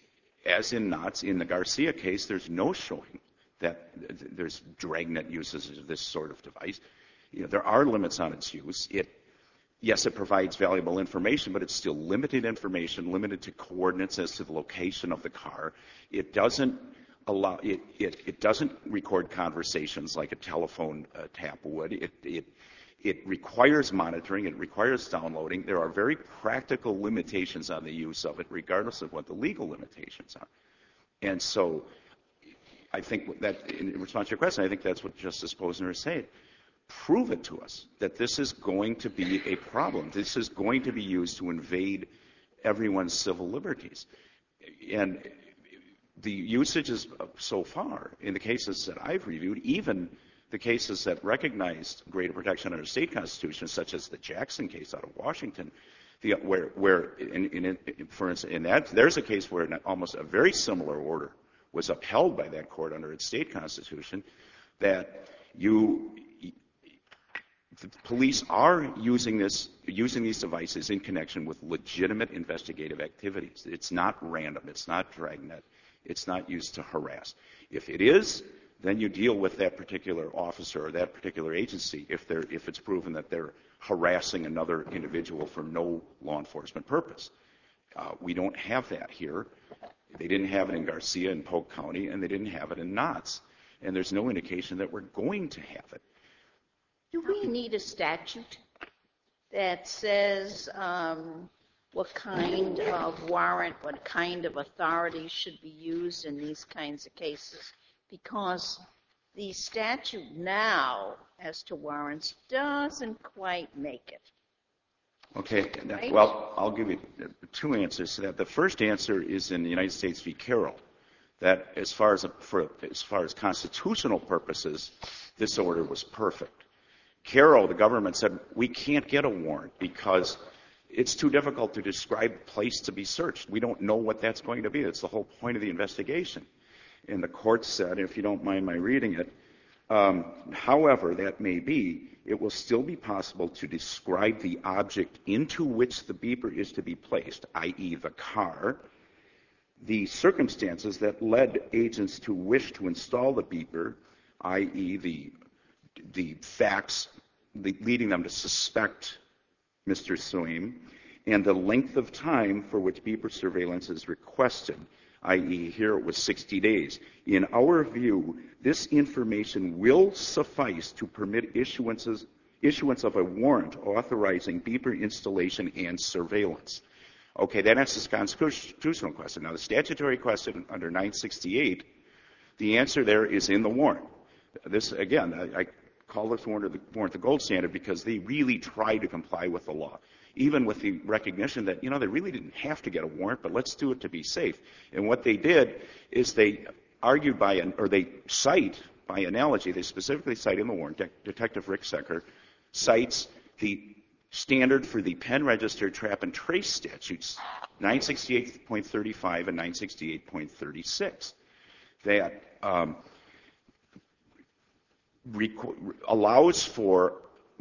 as in Knotts, in the Garcia case, there's no showing that there's dragnet uses of this sort of device. You know, there are limits on its use. It, yes, it provides valuable information, but it's still limited information, limited to coordinates as to the location of the car. It doesn't allow, it, it, it doesn't record conversations like a telephone uh, tap would. It, it, it requires monitoring. It requires downloading. There are very practical limitations on the use of it, regardless of what the legal limitations are. And so I think that, in response to your question, I think that's what Justice Posner is saying. Prove it to us that this is going to be a problem. This is going to be used to invade everyone's civil liberties. And the usage is so far, in the cases that I've reviewed, even the cases that recognized greater protection under state constitutions, such as the Jackson case out of Washington, the, where, where in, in, for instance, in that, there's a case where almost a very similar order was upheld by that court under its state constitution, that you, the police are using this, using these devices in connection with legitimate investigative activities. It's not random. It's not dragnet. It's not used to harass. If it is, then you deal with that particular officer or that particular agency if they're, if it's proven that they're harassing another individual for no law enforcement purpose. Uh, we don't have that here. They didn't have it in Garcia and Polk County, and they didn't have it in Knotts. And there's no indication that we're going to have it. Do we need a statute that says um, what kind of warrant, what kind of authority should be used in these kinds of cases? Because the statute now as to warrants doesn't quite make it. Okay. Right? Well, I'll give you two answers to that. The first answer is in the United States v. Carroll, that as far as, a, for, as far as constitutional purposes, this order was perfect. Carroll, the government said, we can't get a warrant because it's too difficult to describe the place to be searched. We don't know what that's going to be. That's the whole point of the investigation. And the court said, if you don't mind my reading it, um, however that may be, it will still be possible to describe the object into which the beeper is to be placed, that is the car, the circumstances that led agents to wish to install the beeper, that is the, the facts leading them to suspect Mister Suim, and the length of time for which beeper surveillance is requested, that is here it was sixty days. In our view, this information will suffice to permit issuances, issuance of a warrant authorizing beeper installation and surveillance. Okay, that answers the constitutional question. Now, the statutory question under nine sixty-eight, the answer there is in the warrant. This, again, I, I call this warrant the, warrant the gold standard because they really tried to comply with the law, even with the recognition that, you know, they really didn't have to get a warrant, but let's do it to be safe. And what they did is they argued by, an, or they cite, by analogy, they specifically cite in the warrant, De- Detective Rick Secker cites the standard for the pen register trap and trace statutes, nine sixty-eight point thirty-five and nine sixty-eight point thirty-six, that um, reco- allows for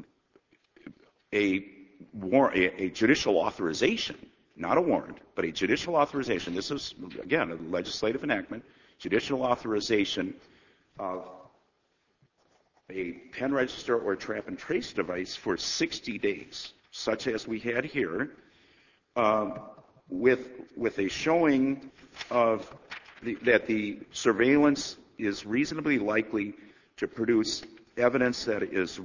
a, war- a, a judicial authorization, not a warrant, but a judicial authorization. This is, again, a legislative enactment, judicial authorization of a pen register or trap and trace device for sixty days, such as we had here, uh, with, with a showing of the, that the surveillance is reasonably likely to produce evidence that is,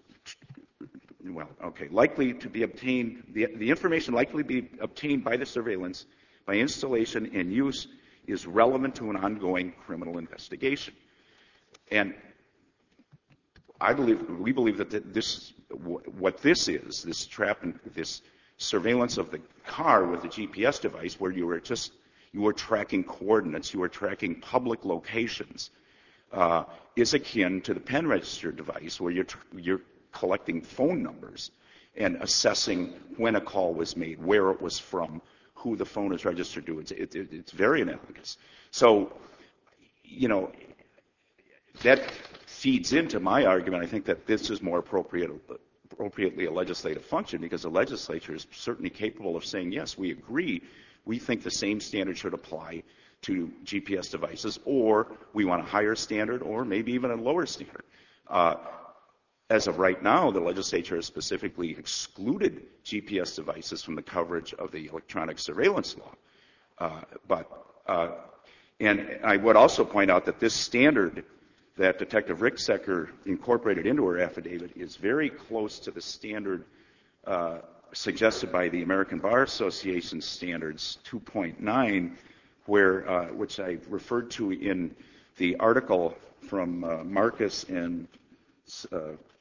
well, okay, likely to be obtained, the, the information likely to be obtained by the surveillance by installation and use is relevant to an ongoing criminal investigation. And I believe, we believe that this, what this is, this trap and this surveillance of the car with the G P S device, where you are just, you are tracking coordinates, you are tracking public locations, uh, is akin to the pen register device, where you're you're collecting phone numbers and assessing when a call was made, where it was from, who the phone is registered to. It's, it, it, it's very analogous. So, you know, that feeds into my argument. I think that this is more appropriate, appropriately a legislative function, because the legislature is certainly capable of saying, yes, we agree, we think the same standard should apply to G P S devices, or we want a higher standard, or maybe even a lower standard. Uh, as of right now, the legislature has specifically excluded G P S devices from the coverage of the electronic surveillance law. Uh, but, uh, and I would also point out that this standard that Detective Rick Secker incorporated into her affidavit is very close to the standard uh, suggested by the American Bar Association Standards two point nine, where, uh, which I referred to in the article from uh, Marcus and uh,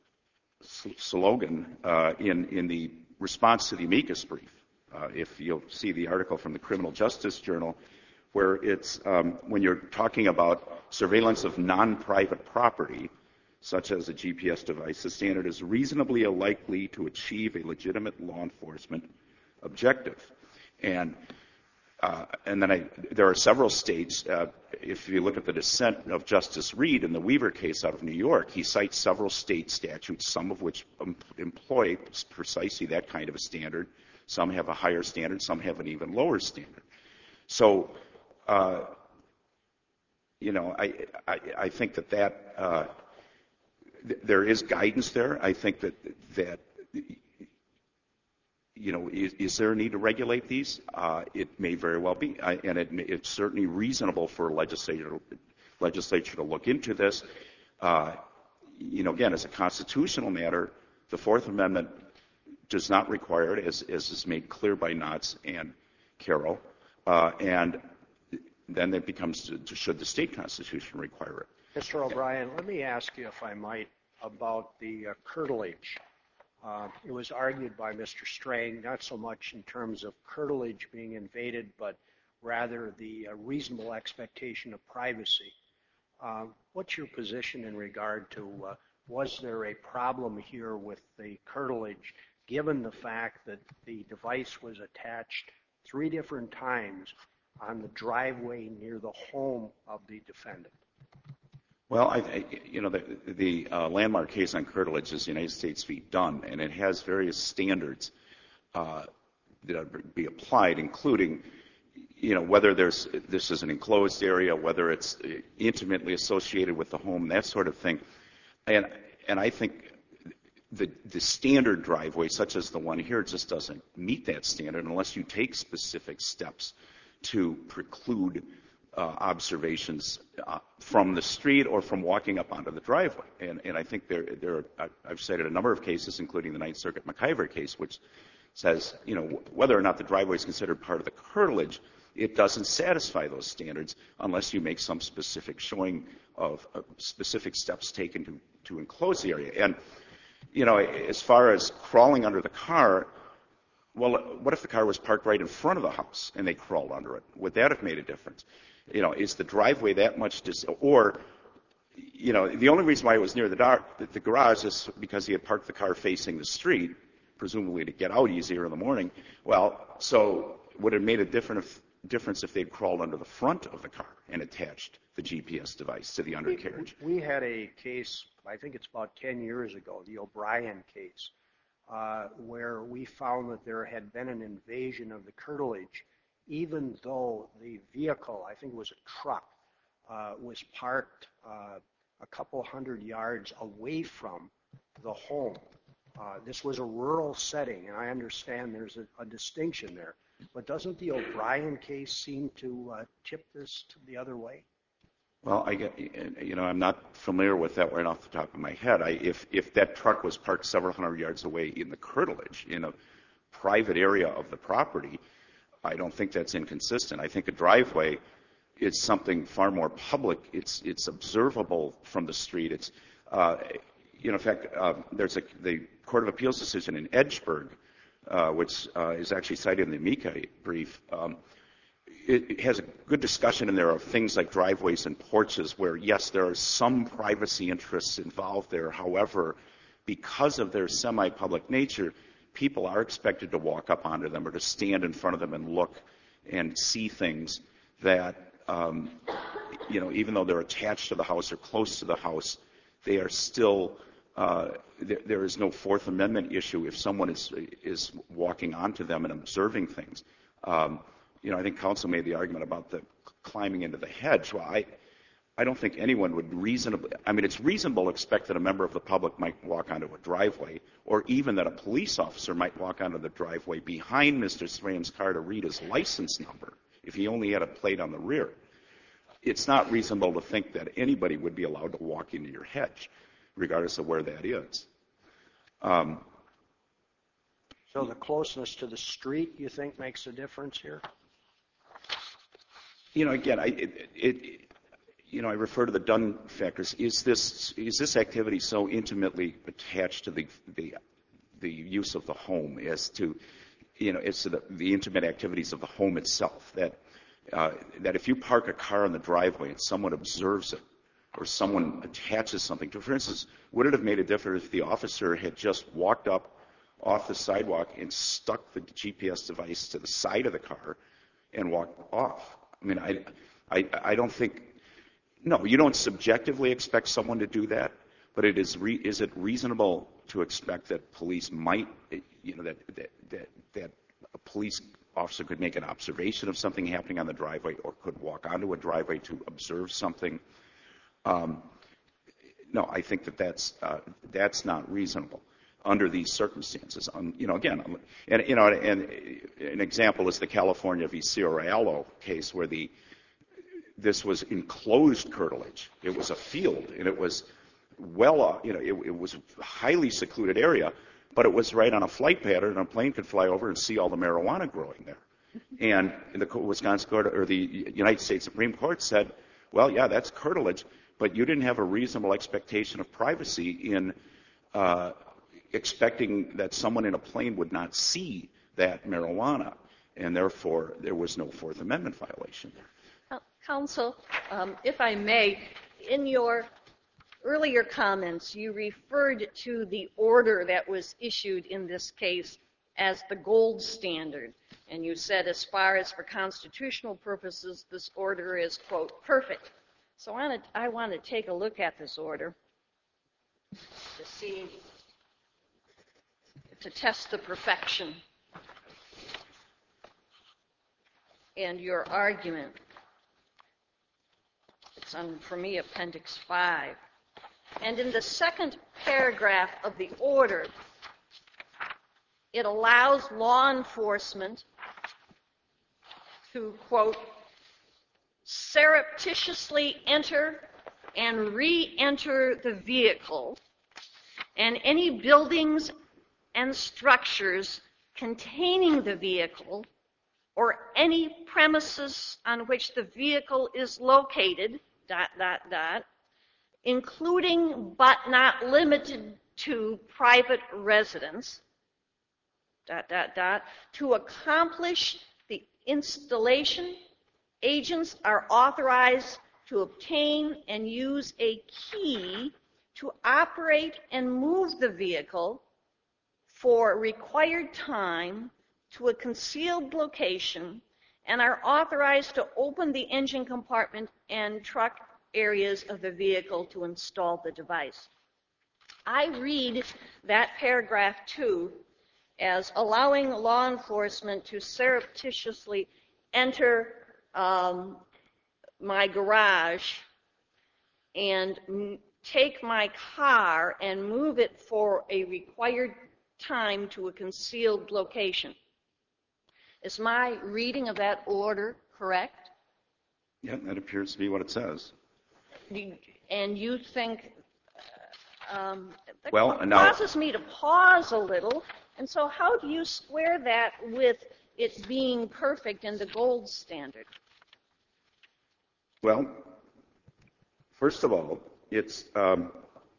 Slogan uh, in, in the response to the amicus brief. Uh, if you'll see the article from the Criminal Justice Journal, where it's, um, when you're talking about surveillance of non-private property, such as a G P S device, the standard is reasonably likely to achieve a legitimate law enforcement objective. And uh, and then I, there are several states, uh, if you look at the dissent of Justice Reed in the Weaver case out of New York, he cites several state statutes, some of which um, employ precisely that kind of a standard. Some have a higher standard, some have an even lower standard. So, uh, you know, I, I, I think that that uh, th- there is guidance there. I think that that you know, is, is there a need to regulate these? Uh, it may very well be, I, and it, it's certainly reasonable for a legislature legislature to look into this. Uh, you know, again, as a constitutional matter, the Fourth Amendment does not require it, as, as is made clear by Knotts and Carroll, uh, and then it becomes, to, to, should the state constitution require it? Mister O'Brien, let me ask you, if I might, about the uh, curtilage. Uh, it was argued by Mister Strang, not so much in terms of curtilage being invaded, but rather the uh, reasonable expectation of privacy. Uh, what's your position in regard to, uh, was there a problem here with the curtilage, given the fact that the device was attached three different times on the driveway near the home of the defendant? Well, I, I, you know, the, the uh, landmark case on curtilage is United States v. Dunn, and it has various standards uh, that are be applied, including, you know, whether there's this is an enclosed area, whether it's intimately associated with the home, that sort of thing. And and I think the the standard driveway, such as the one here, just doesn't meet that standard unless you take specific steps to preclude Uh, observations uh, from the street or from walking up onto the driveway. And, and I think there, there are, I've cited a number of cases, including the Ninth Circuit McIver case, which says, you know, whether or not the driveway is considered part of the curtilage, it doesn't satisfy those standards unless you make some specific showing of uh, specific steps taken to, to enclose the area. And, you know, as far as crawling under the car, well, what if the car was parked right in front of the house and they crawled under it? Would that have made a difference? You know, is the driveway that much dis- or, you know, the only reason why it was near the, dark, the, the garage is because he had parked the car facing the street, presumably to get out easier in the morning. Well, so would it have made a different if, difference if they'd crawled under the front of the car and attached the G P S device to the undercarriage? We, we had a case, I think it's about ten years ago, the O'Brien case, uh, where we found that there had been an invasion of the curtilage, even though the vehicle, I think it was a truck, uh, was parked uh, a couple hundred yards away from the home. Uh, this was a rural setting, and I understand there's a, a distinction there. But doesn't the O'Brien case seem to uh, tip this to the other way? Well, I get, you know, I'm not familiar with that right off the top of my head. I, if, if that truck was parked several hundred yards away in the curtilage, in a private area of the property, I don't think that's inconsistent. I think a driveway is something far more public. It's it's observable from the street. It's, uh, you know, in fact, uh, there's a the Court of Appeals decision in Edgeburg, uh, which uh, is actually cited in the amici brief. Um, it, it has a good discussion in there of things like driveways and porches, where yes, there are some privacy interests involved there. However, because of their semi-public nature, people are expected to walk up onto them or to stand in front of them and look and see things that, um, you know, even though they're attached to the house or close to the house, they are still, uh, there, there is no Fourth Amendment issue if someone is is walking onto them and observing things. Um, you know, I think counsel made the argument about the climbing into the hedge. Well, I, I don't think anyone would reasonably, I mean, it's reasonable to expect that a member of the public might walk onto a driveway, or even that a police officer might walk onto the driveway behind Mister Sram's car to read his license number if he only had a plate on the rear. It's not reasonable to think that anybody would be allowed to walk into your hedge, regardless of where that is. Um, so the closeness to the street, you think, makes a difference here? You know, again, I, it, it you know, I refer to the Dunn factors. Is this is this activity so intimately attached to the the, the use of the home as to, you know, as to the, the intimate activities of the home itself that uh, that if you park a car in the driveway and someone observes it or someone attaches something to it, for instance, would it have made a difference if the officer had just walked up off the sidewalk and stuck the G P S device to the side of the car and walked off? I mean, I I, I don't think. No, you don't subjectively expect someone to do that, but it is re, is it reasonable to expect that police might, you know, that, that that that a police officer could make an observation of something happening on the driveway or could walk onto a driveway to observe something? Um, no, I think that that's uh, that's not reasonable under these circumstances. Um, you know, again, and you know, and an example is the California v. Ciorallo case, where the this was enclosed curtilage. It was a field, and it was well, you know, it, it was a highly secluded area, but it was right on a flight pattern, and a plane could fly over and see all the marijuana growing there. And the Wisconsin Court, or the United States Supreme Court said, well, yeah, that's curtilage, but you didn't have a reasonable expectation of privacy in uh, expecting that someone in a plane would not see that marijuana, and therefore there was no Fourth Amendment violation there. Counsel, um, if I may, in your earlier comments, you referred to the order that was issued in this case as the gold standard. And you said, as far as for constitutional purposes, this order is, quote, perfect. So I want to, I want to take a look at this order to see, to test the perfection and your argument. It's on, for me, Appendix five. And in the second paragraph of the order, it allows law enforcement to, quote, surreptitiously enter and re-enter the vehicle and any buildings and structures containing the vehicle or any premises on which the vehicle is located, dot, dot, dot, including but not limited to private residence, dot, dot, dot, to accomplish the installation. Agents are authorized to obtain and use a key to operate and move the vehicle for required time to a concealed location and are authorized to open the engine compartment and truck areas of the vehicle to install the device. I read that paragraph two as allowing law enforcement to surreptitiously enter um, my garage and m- take my car and move it for a required time to a concealed location. Is my reading of that order correct? Yeah, that appears to be what it says. And you think, uh, um, that well, now, causes me to pause a little. And so how do you square that with it being perfect and the gold standard? Well, first of all, it's um,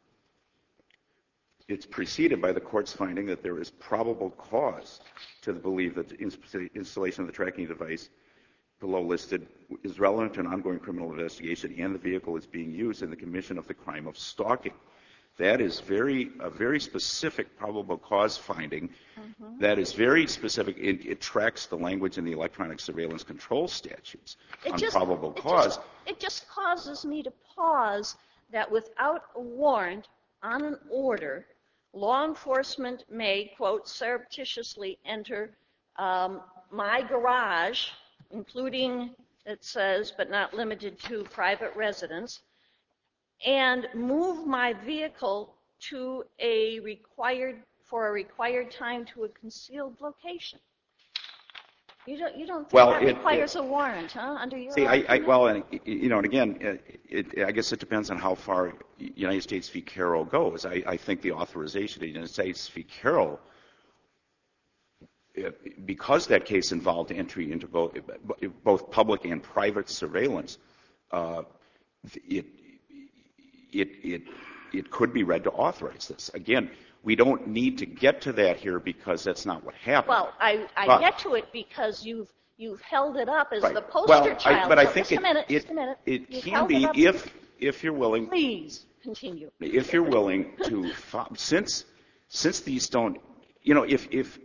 it's preceded by the court's finding that there is probable cause to believe that the installation of the tracking device below listed is relevant to an ongoing criminal investigation and the vehicle is being used in the commission of the crime of stalking. That is very a very specific probable cause finding. Mm-hmm. That is very specific. It, it tracks the language in the electronic surveillance control statutes it on just, probable it cause. Just, it just causes me to pause that without a warrant on an order, law enforcement may, quote, surreptitiously enter um, my garage, including, it says, but not limited to private residence, and move my vehicle to a required, for a required time to a concealed location. You don't, you don't think well, that it, requires it, a warrant, huh, under your See, I, I, argument? well, and, you know, and again, it, it, I guess it depends on how far United States v. Carroll goes. I, I think the authorization of the United States v. Carroll, it, because that case involved entry into both, both public and private surveillance, uh, it, it, it, it could be read to authorize this. Again, we don't need to get to that here because that's not what happened. Well, I, I but, get to it because you've you've held it up as right. the poster well, child. I, but I no, think just it, a minute, it, just a minute. it You've can held be it up. if if you're willing. Please continue. If you're willing to, since since these don't, you know, if if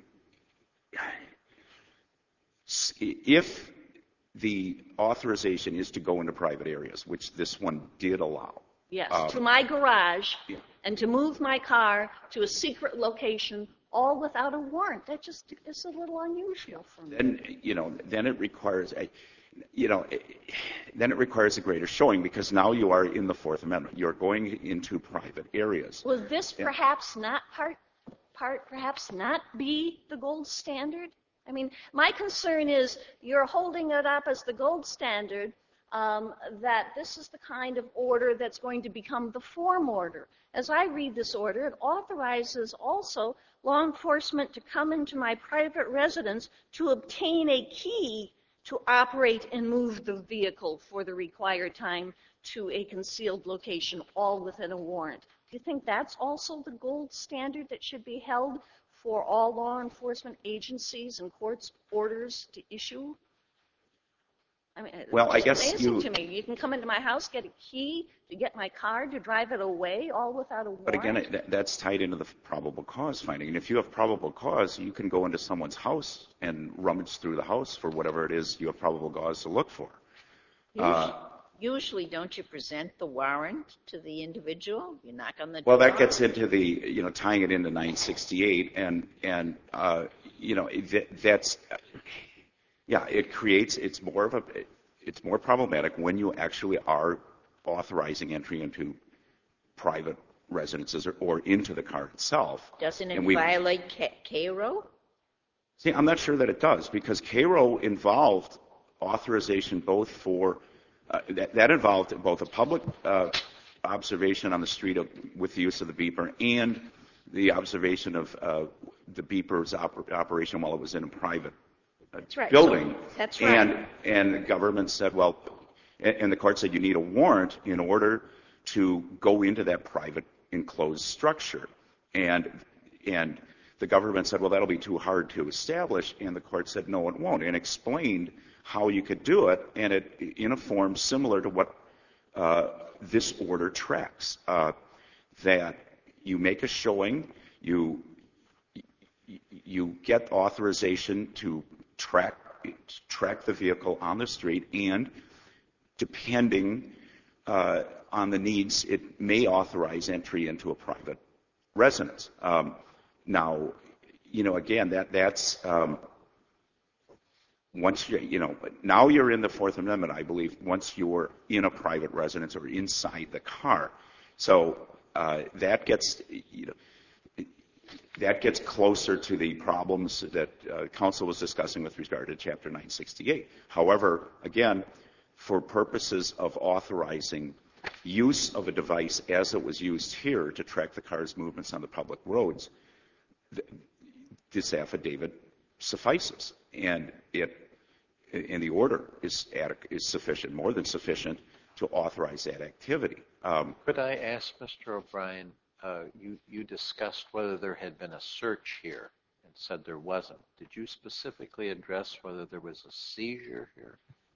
if the authorization is to go into private areas, which this one did allow. Yes, um, to my garage, yeah. and to move my car to a secret location, all without a warrant. That just is a little unusual for me. Then, you know, then it requires a, you know, then it requires a greater showing because now you are in the Fourth Amendment. You're going into private areas. Will this yeah. perhaps not part, part perhaps not be the gold standard? I mean, my concern is you're holding it up as the gold standard, um, that this is the kind of order that's going to become the form order. As I read this order, it authorizes also law enforcement to come into my private residence to obtain a key to operate and move the vehicle for the required time to a concealed location, all within a warrant. Do you think that's also the gold standard that should be held for all law enforcement agencies and courts' orders to issue? I mean, Well, it's I just guess amazing you- to me. You can come into my house, get a key to get my car, to drive it away, all without a warrant. But again, it, that's tied into the probable cause finding. And if you have probable cause, you can go into someone's house and rummage through the house for whatever it is you have probable cause to look for. Usually, Uh, usually don't you present the warrant to the individual? You knock on the Well, door? that gets into the, you know, tying it into nine sixty-eight, and, and uh, you know, that, that's, yeah, it creates, it's more of a, it's more problematic when you actually are authorizing entry into private residences or, or into the car itself. Doesn't it And we- violate K- Cairo? See, I'm not sure that it does, because Cairo involved authorization both for, uh, that, that involved both a public uh, observation on the street of, with the use of the beeper and the observation of uh, the beeper's oper- operation while it was in a private uh, That's right. building. So, that's right. And, and the government said, well, and, and the court said you need a warrant in order to go into that private enclosed structure. And, and the government said, well, that'll be too hard to establish. And the court said, no, it won't, and explained how you could do it, and it in a form similar to what uh, this order tracks, uh, that you make a showing, you you get authorization to track track the vehicle on the street, and depending uh, on the needs, it may authorize entry into a private residence. Um, now, you know, again, that that's um, once you you know now you're in the Fourth Amendment, I believe. Once you're in a private residence or inside the car, so uh, that gets you know. That gets closer to the problems that uh, counsel was discussing with regard to Chapter nine sixty-eight. However, again, for purposes of authorizing use of a device as it was used here to track the car's movements on the public roads, th- this affidavit suffices, and it and the order is adequate, is sufficient, more than sufficient, to authorize that activity. Um, Could I ask Mister O'Brien? Uh, you, you discussed whether there had been a search here and said there wasn't. Did you specifically address whether there was a seizure here?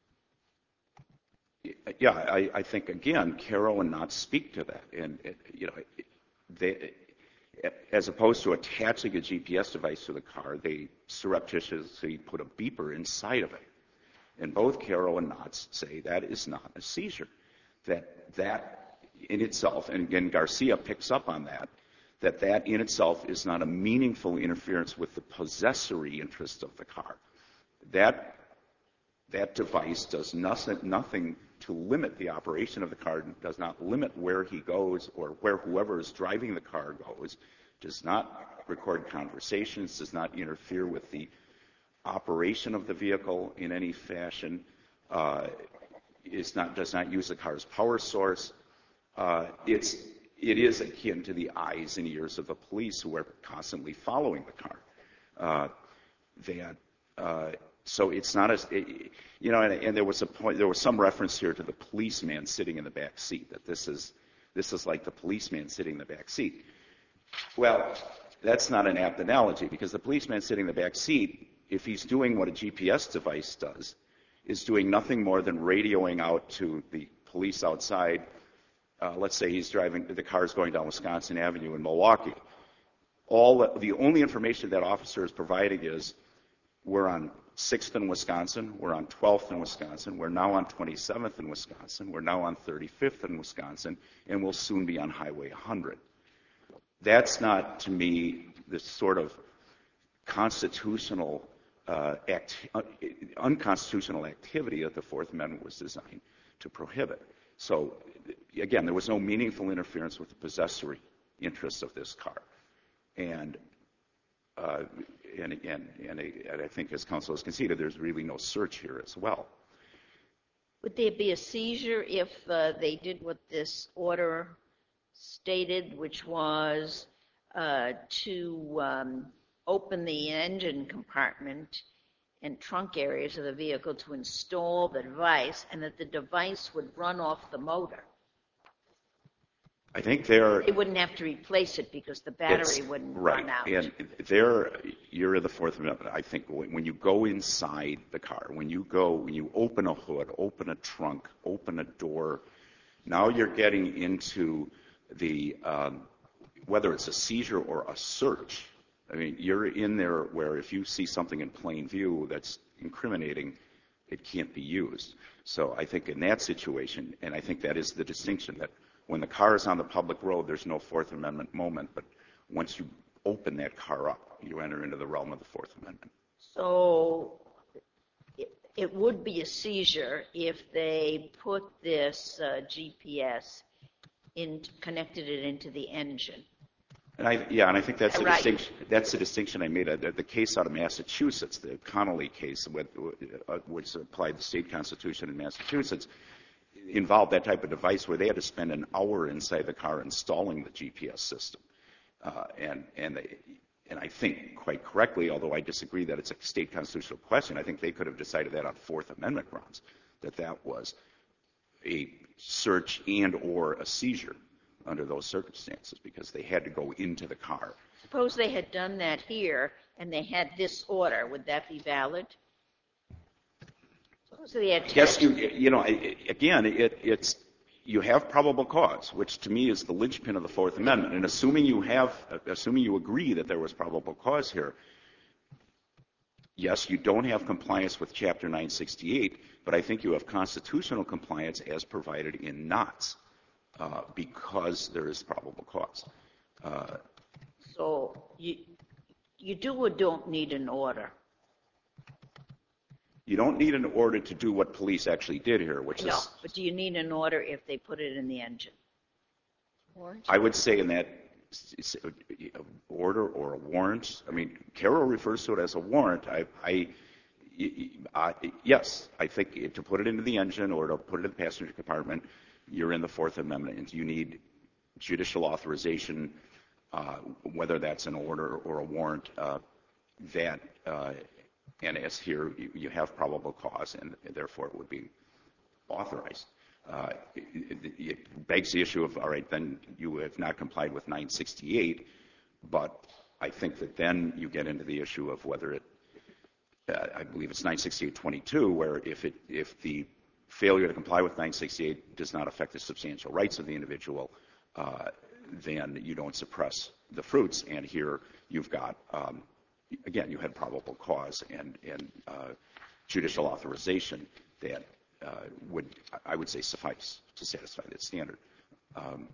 Yeah, I, I think, again, Carroll and Knott speak to that. And, it, you know, they, as opposed to attaching a G P S device to the car, they surreptitiously put a beeper inside of it. And both Carroll and Knott say that is not a seizure, that that in itself, and again, Garcia picks up on that, that that in itself is not a meaningful interference with the possessory interest of the car. That, that device does nothing, nothing to limit the operation of the car, does not limit where he goes or where whoever is driving the car goes, does not record conversations, does not interfere with the operation of the vehicle in any fashion, uh, is not, does not use the car's power source. Uh, it's, it is akin to the eyes and ears of the police who are constantly following the car. Uh, that, uh, so it's not as, it, you know, and, and there was a point, there was some reference here to the policeman sitting in the back seat, that this is, this is like the policeman sitting in the back seat. Well, that's not an apt analogy, because the policeman sitting in the back seat, if he's doing what a G P S device does, is doing nothing more than radioing out to the police outside. Uh, let's say he's driving, the car's going down Wisconsin Avenue in Milwaukee. All the only information that officer is providing is, we're on sixth in Wisconsin, we're on twelfth in Wisconsin, we're now on twenty-seventh in Wisconsin, we're now on thirty-fifth in Wisconsin, and we'll soon be on Highway one hundred. That's not, to me, the sort of constitutional, uh, act, uh, unconstitutional activity that the Fourth Amendment was designed to prohibit. So, again, there was no meaningful interference with the possessory interests of this car. And, uh, and, and, and, and I think, as counsel has conceded, there's really no search here as well. Would there be a seizure if uh, they did what this order stated, which was uh, to um, open the engine compartment and trunk areas of the vehicle to install the device, and that the device would run off the motor? I think they're... They wouldn't have to replace it because the battery wouldn't right. run out. And there, you're in the Fourth Amendment. I think when you go inside the car, when you go, when you open a hood, open a trunk, open a door, now you're getting into the, um, whether it's a seizure or a search. I mean, you're in there where if you see something in plain view that's incriminating, it can't be used. So I think in that situation, and I think that is the distinction, that when the car is on the public road, there's no Fourth Amendment moment, but once you open that car up, you enter into the realm of the Fourth Amendment. So it, it would be a seizure if they put this uh, G P S in, connected it into the engine. And I, yeah, and I think that's the Right. distinction. That's the distinction I made. Uh, The, the case out of Massachusetts, the Connolly case, with, uh, which applied the state constitution in Massachusetts, involved that type of device where they had to spend an hour inside the car installing the G P S system. Uh, and and they, and I think quite correctly, although I disagree that it's a state constitutional question, I think they could have decided that on Fourth Amendment grounds, that that was a search and or a seizure under those circumstances because they had to go into the car. Suppose they had done that here and they had this order. Would that be valid? Suppose they had Yes, you, you know, again, it, it's, you have probable cause, which to me is the linchpin of the Fourth Amendment. And assuming you have, assuming you agree that there was probable cause here, yes, you don't have compliance with Chapter nine sixty-eight, but I think you have constitutional compliance as provided in Knotts uh, because there is probable cause. Uh, So you, you do or don't need an order? You don't need an order to do what police actually did here, which No, is... but do you need an order if they put it in the engine? Warrant? I would say in that order or a warrant. I mean, Carroll refers to it as a warrant. I, I, I, yes, I think to put it into the engine or to put it in the passenger compartment, you're in the Fourth Amendment, and you need judicial authorization, uh, whether that's an order or a warrant. Uh, that, uh, and as here, you, you have probable cause, and therefore it would be authorized. Uh, it, it begs the issue of, all right, then you have not complied with nine sixty-eight, but I think that then you get into the issue of whether it, uh, I believe it's nine sixty-eight twenty-two, where if it, if the failure to comply with nine sixty-eight does not affect the substantial rights of the individual, uh, then you don't suppress the fruits. And here you've got, um, again, you had probable cause and, and uh, judicial authorization that Uh, would, I would say, suffice to satisfy that standard. Um,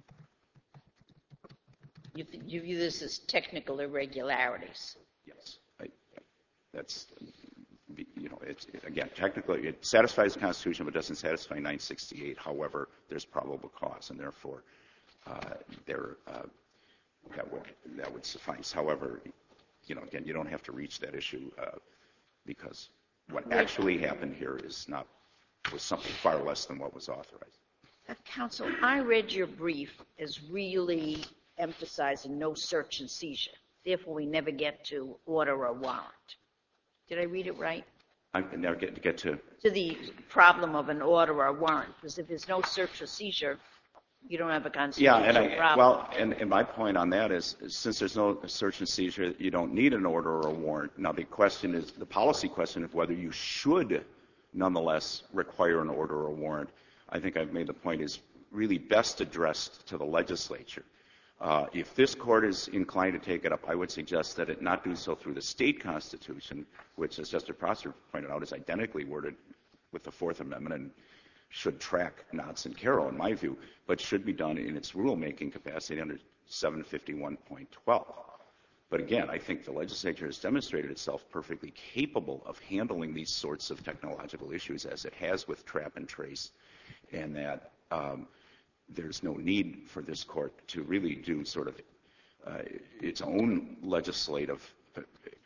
You, you view this as technical irregularities? yes, I, I, that's, you know, it's, again, technically it satisfies the Constitution but doesn't satisfy nine sixty-eight. However, there's probable cause, and therefore uh, there, uh, that would that would suffice. However, you know, again, you don't have to reach that issue uh, because what actually happened here is not was something far less than what was authorized. Uh, Counsel, I read your brief as really emphasizing no search and seizure. Therefore, we never get to order a warrant. Did I read it right? I never get to get to To the problem of an order or a warrant, because if there's no search or seizure, you don't have a constitutional yeah, and I, problem. well, and, and my point on that is, is since there's no search and seizure, you don't need an order or a warrant. Now, the question is the policy question of whether you should nonetheless require an order or a warrant. I think I've made the point is really best addressed to the legislature. Uh, if this court is inclined to take it up, I would suggest that it not do so through the state constitution, which, as Justice Prosser pointed out, is identically worded with the Fourth Amendment and should track Knotts and Carroll, in my view, but should be done in its rulemaking capacity under seven fifty-one point twelve. But again, I think the legislature has demonstrated itself perfectly capable of handling these sorts of technological issues as it has with trap and trace, and that um, there's no need for this court to really do sort of uh, its own legislative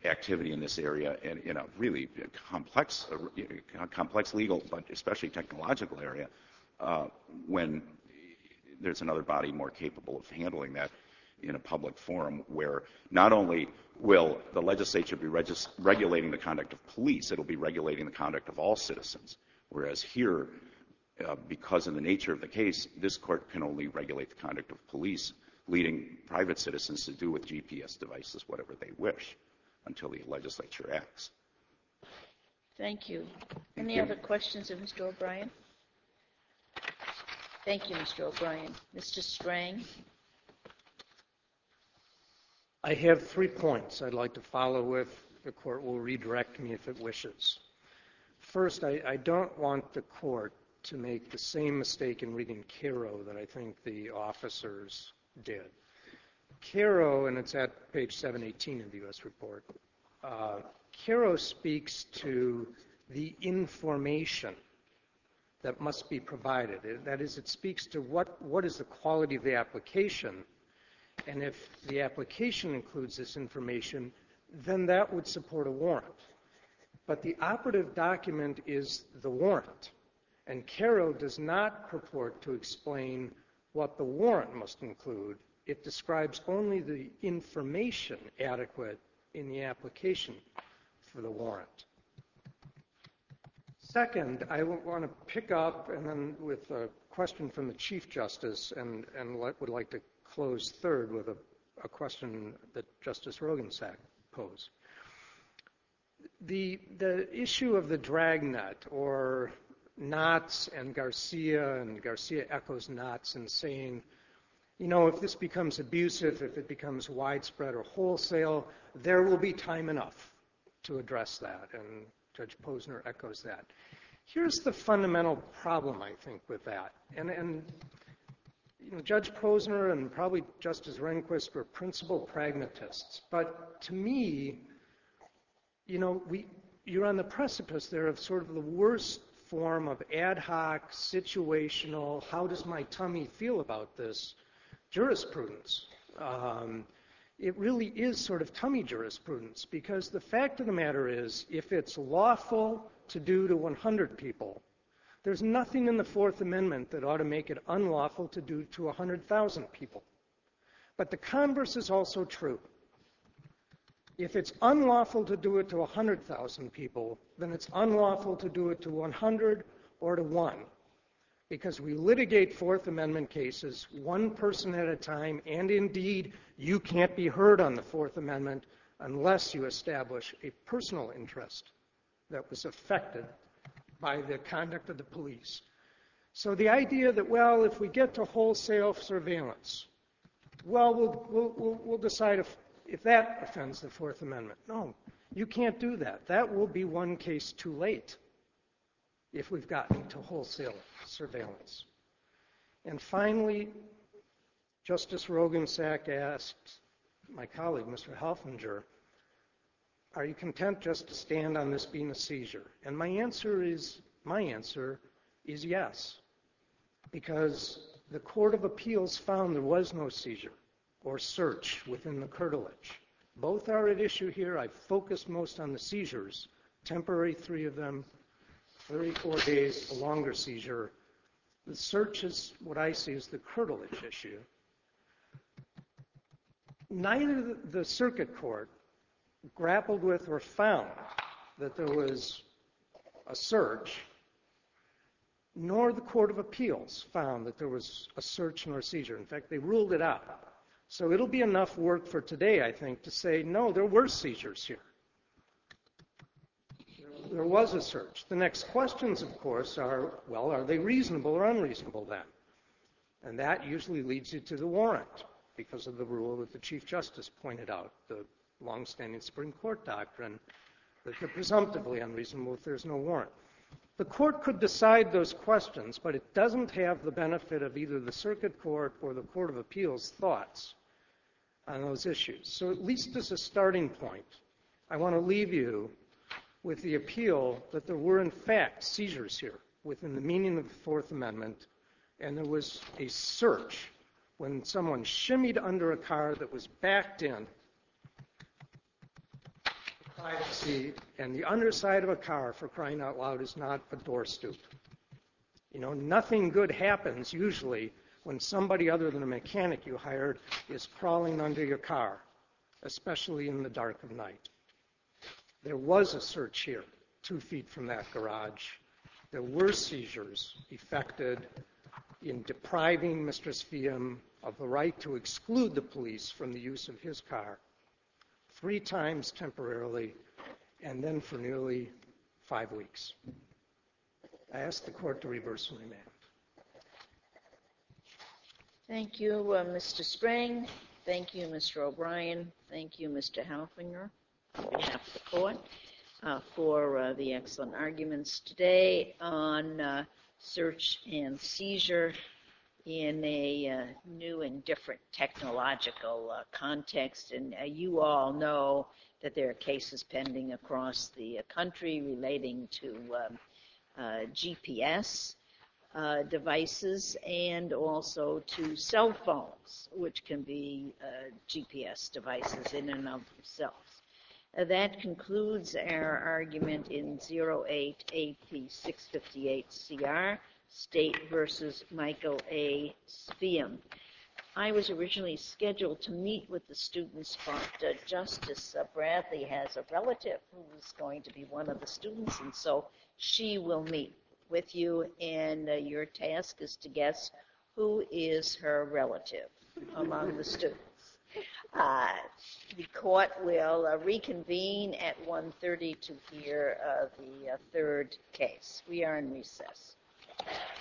activity in this area in, in a really complex, uh, complex legal, but especially technological area, uh, when there's another body more capable of handling that in a public forum, where not only will the legislature be regis- regulating the conduct of police, it'll be regulating the conduct of all citizens. Whereas here, uh, because of the nature of the case, this court can only regulate the conduct of police, leading private citizens to do with G P S devices whatever they wish until the legislature acts. Thank you. Thank Any you. other questions of Mister O'Brien? Thank you, Mister O'Brien. Mister Strang? I have three points I'd like to follow with. The court will redirect me if it wishes. First, I, I don't want the court to make the same mistake in reading Caro that I think the officers did. Caro, and it's at page seven eighteen of the U S report, uh, Caro speaks to the information that must be provided. That is, it speaks to what, what is the quality of the application, and if the application includes this information, then that would support a warrant. But the operative document is the warrant, and Caro does not purport to explain what the warrant must include. It describes only the information adequate in the application for the warrant. Second, I want to pick up, and then with a question from the Chief Justice, and, and would like to close third with a, a question that Justice Roggensack posed. The, the issue of the dragnet, or Knotts and Garcia, and Garcia echoes Knotts in saying, you know, if this becomes abusive, if it becomes widespread or wholesale, there will be time enough to address that, and Judge Posner echoes that. Here's the fundamental problem, I think, with that. And, and you know, Judge Posner and probably Justice Rehnquist were principal pragmatists. But to me, you know, we, you're on the precipice there of sort of the worst form of ad hoc, situational, how does my tummy feel about this jurisprudence. Um, it really is sort of tummy jurisprudence, because the fact of the matter is, if it's lawful to do to one hundred people, there's nothing in the Fourth Amendment that ought to make it unlawful to do to one hundred thousand people. But the converse is also true. If it's unlawful to do it to one hundred thousand people, then it's unlawful to do it to one hundred or to one, because we litigate Fourth Amendment cases one person at a time, and indeed, you can't be heard on the Fourth Amendment unless you establish a personal interest that was affected by the conduct of the police. So the idea that, well, if we get to wholesale surveillance, well, we'll, we'll, we'll, we'll decide if, if that offends the Fourth Amendment. No, you can't do that. That will be one case too late if we've gotten to wholesale surveillance. And finally, Justice Roggensack asked my colleague, Mister Helfinger, are you content just to stand on this being a seizure? And my answer is, my answer is yes, because the Court of Appeals found there was no seizure or search within the curtilage. Both are at issue here. I've focused most on the seizures, temporary three of them, thirty-four days, a longer seizure. The search is what I see as the curtilage issue. Neither the circuit court grappled with or found that there was a search, nor the Court of Appeals found that there was a search nor seizure. In fact, they ruled it out. So it'll be enough work for today, I think, to say, no, there were seizures here. There was a search. The next questions, of course, are, well, are they reasonable or unreasonable then? And that usually leads you to the warrant, because of the rule that the Chief Justice pointed out, the longstanding Supreme Court doctrine that they're presumptively unreasonable if there's no warrant. The court could decide those questions, but it doesn't have the benefit of either the circuit court or the Court of Appeals' thoughts on those issues. So at least as a starting point, I want to leave you with the appeal that there were in fact seizures here within the meaning of the Fourth Amendment, and there was a search when someone shimmied under a car that was backed in privacy, and the underside of a car, for crying out loud, is not a door stoop. You know, nothing good happens usually when somebody other than a mechanic you hired is crawling under your car, especially in the dark of night. There was a search here, two feet from that garage. There were seizures effected in depriving Mister Sviam of the right to exclude the police from the use of his car, three times temporarily, and then for nearly five weeks. I ask the court to reverse and remand. Thank you, uh, Mister Strang. Thank you, Mister O'Brien. Thank you, Mister Halfinger, on behalf of the court, uh, for uh, the excellent arguments today on uh, search and seizure in a uh, new and different technological uh, context. And uh, you all know that there are cases pending across the uh, country relating to um, uh, G P S uh, devices and also to cell phones, which can be uh, G P S devices in and of themselves. Uh, that concludes our argument in zero eight A P six fifty-eight C R, State versus Michael A. Sviam. I was originally scheduled to meet with the students, but uh, Justice uh, Bradley has a relative who is going to be one of the students, and so she will meet with you, and uh, your task is to guess who is her relative among the students. Uh, the court will uh, reconvene at one thirty to hear uh, the uh, third case. We are in recess.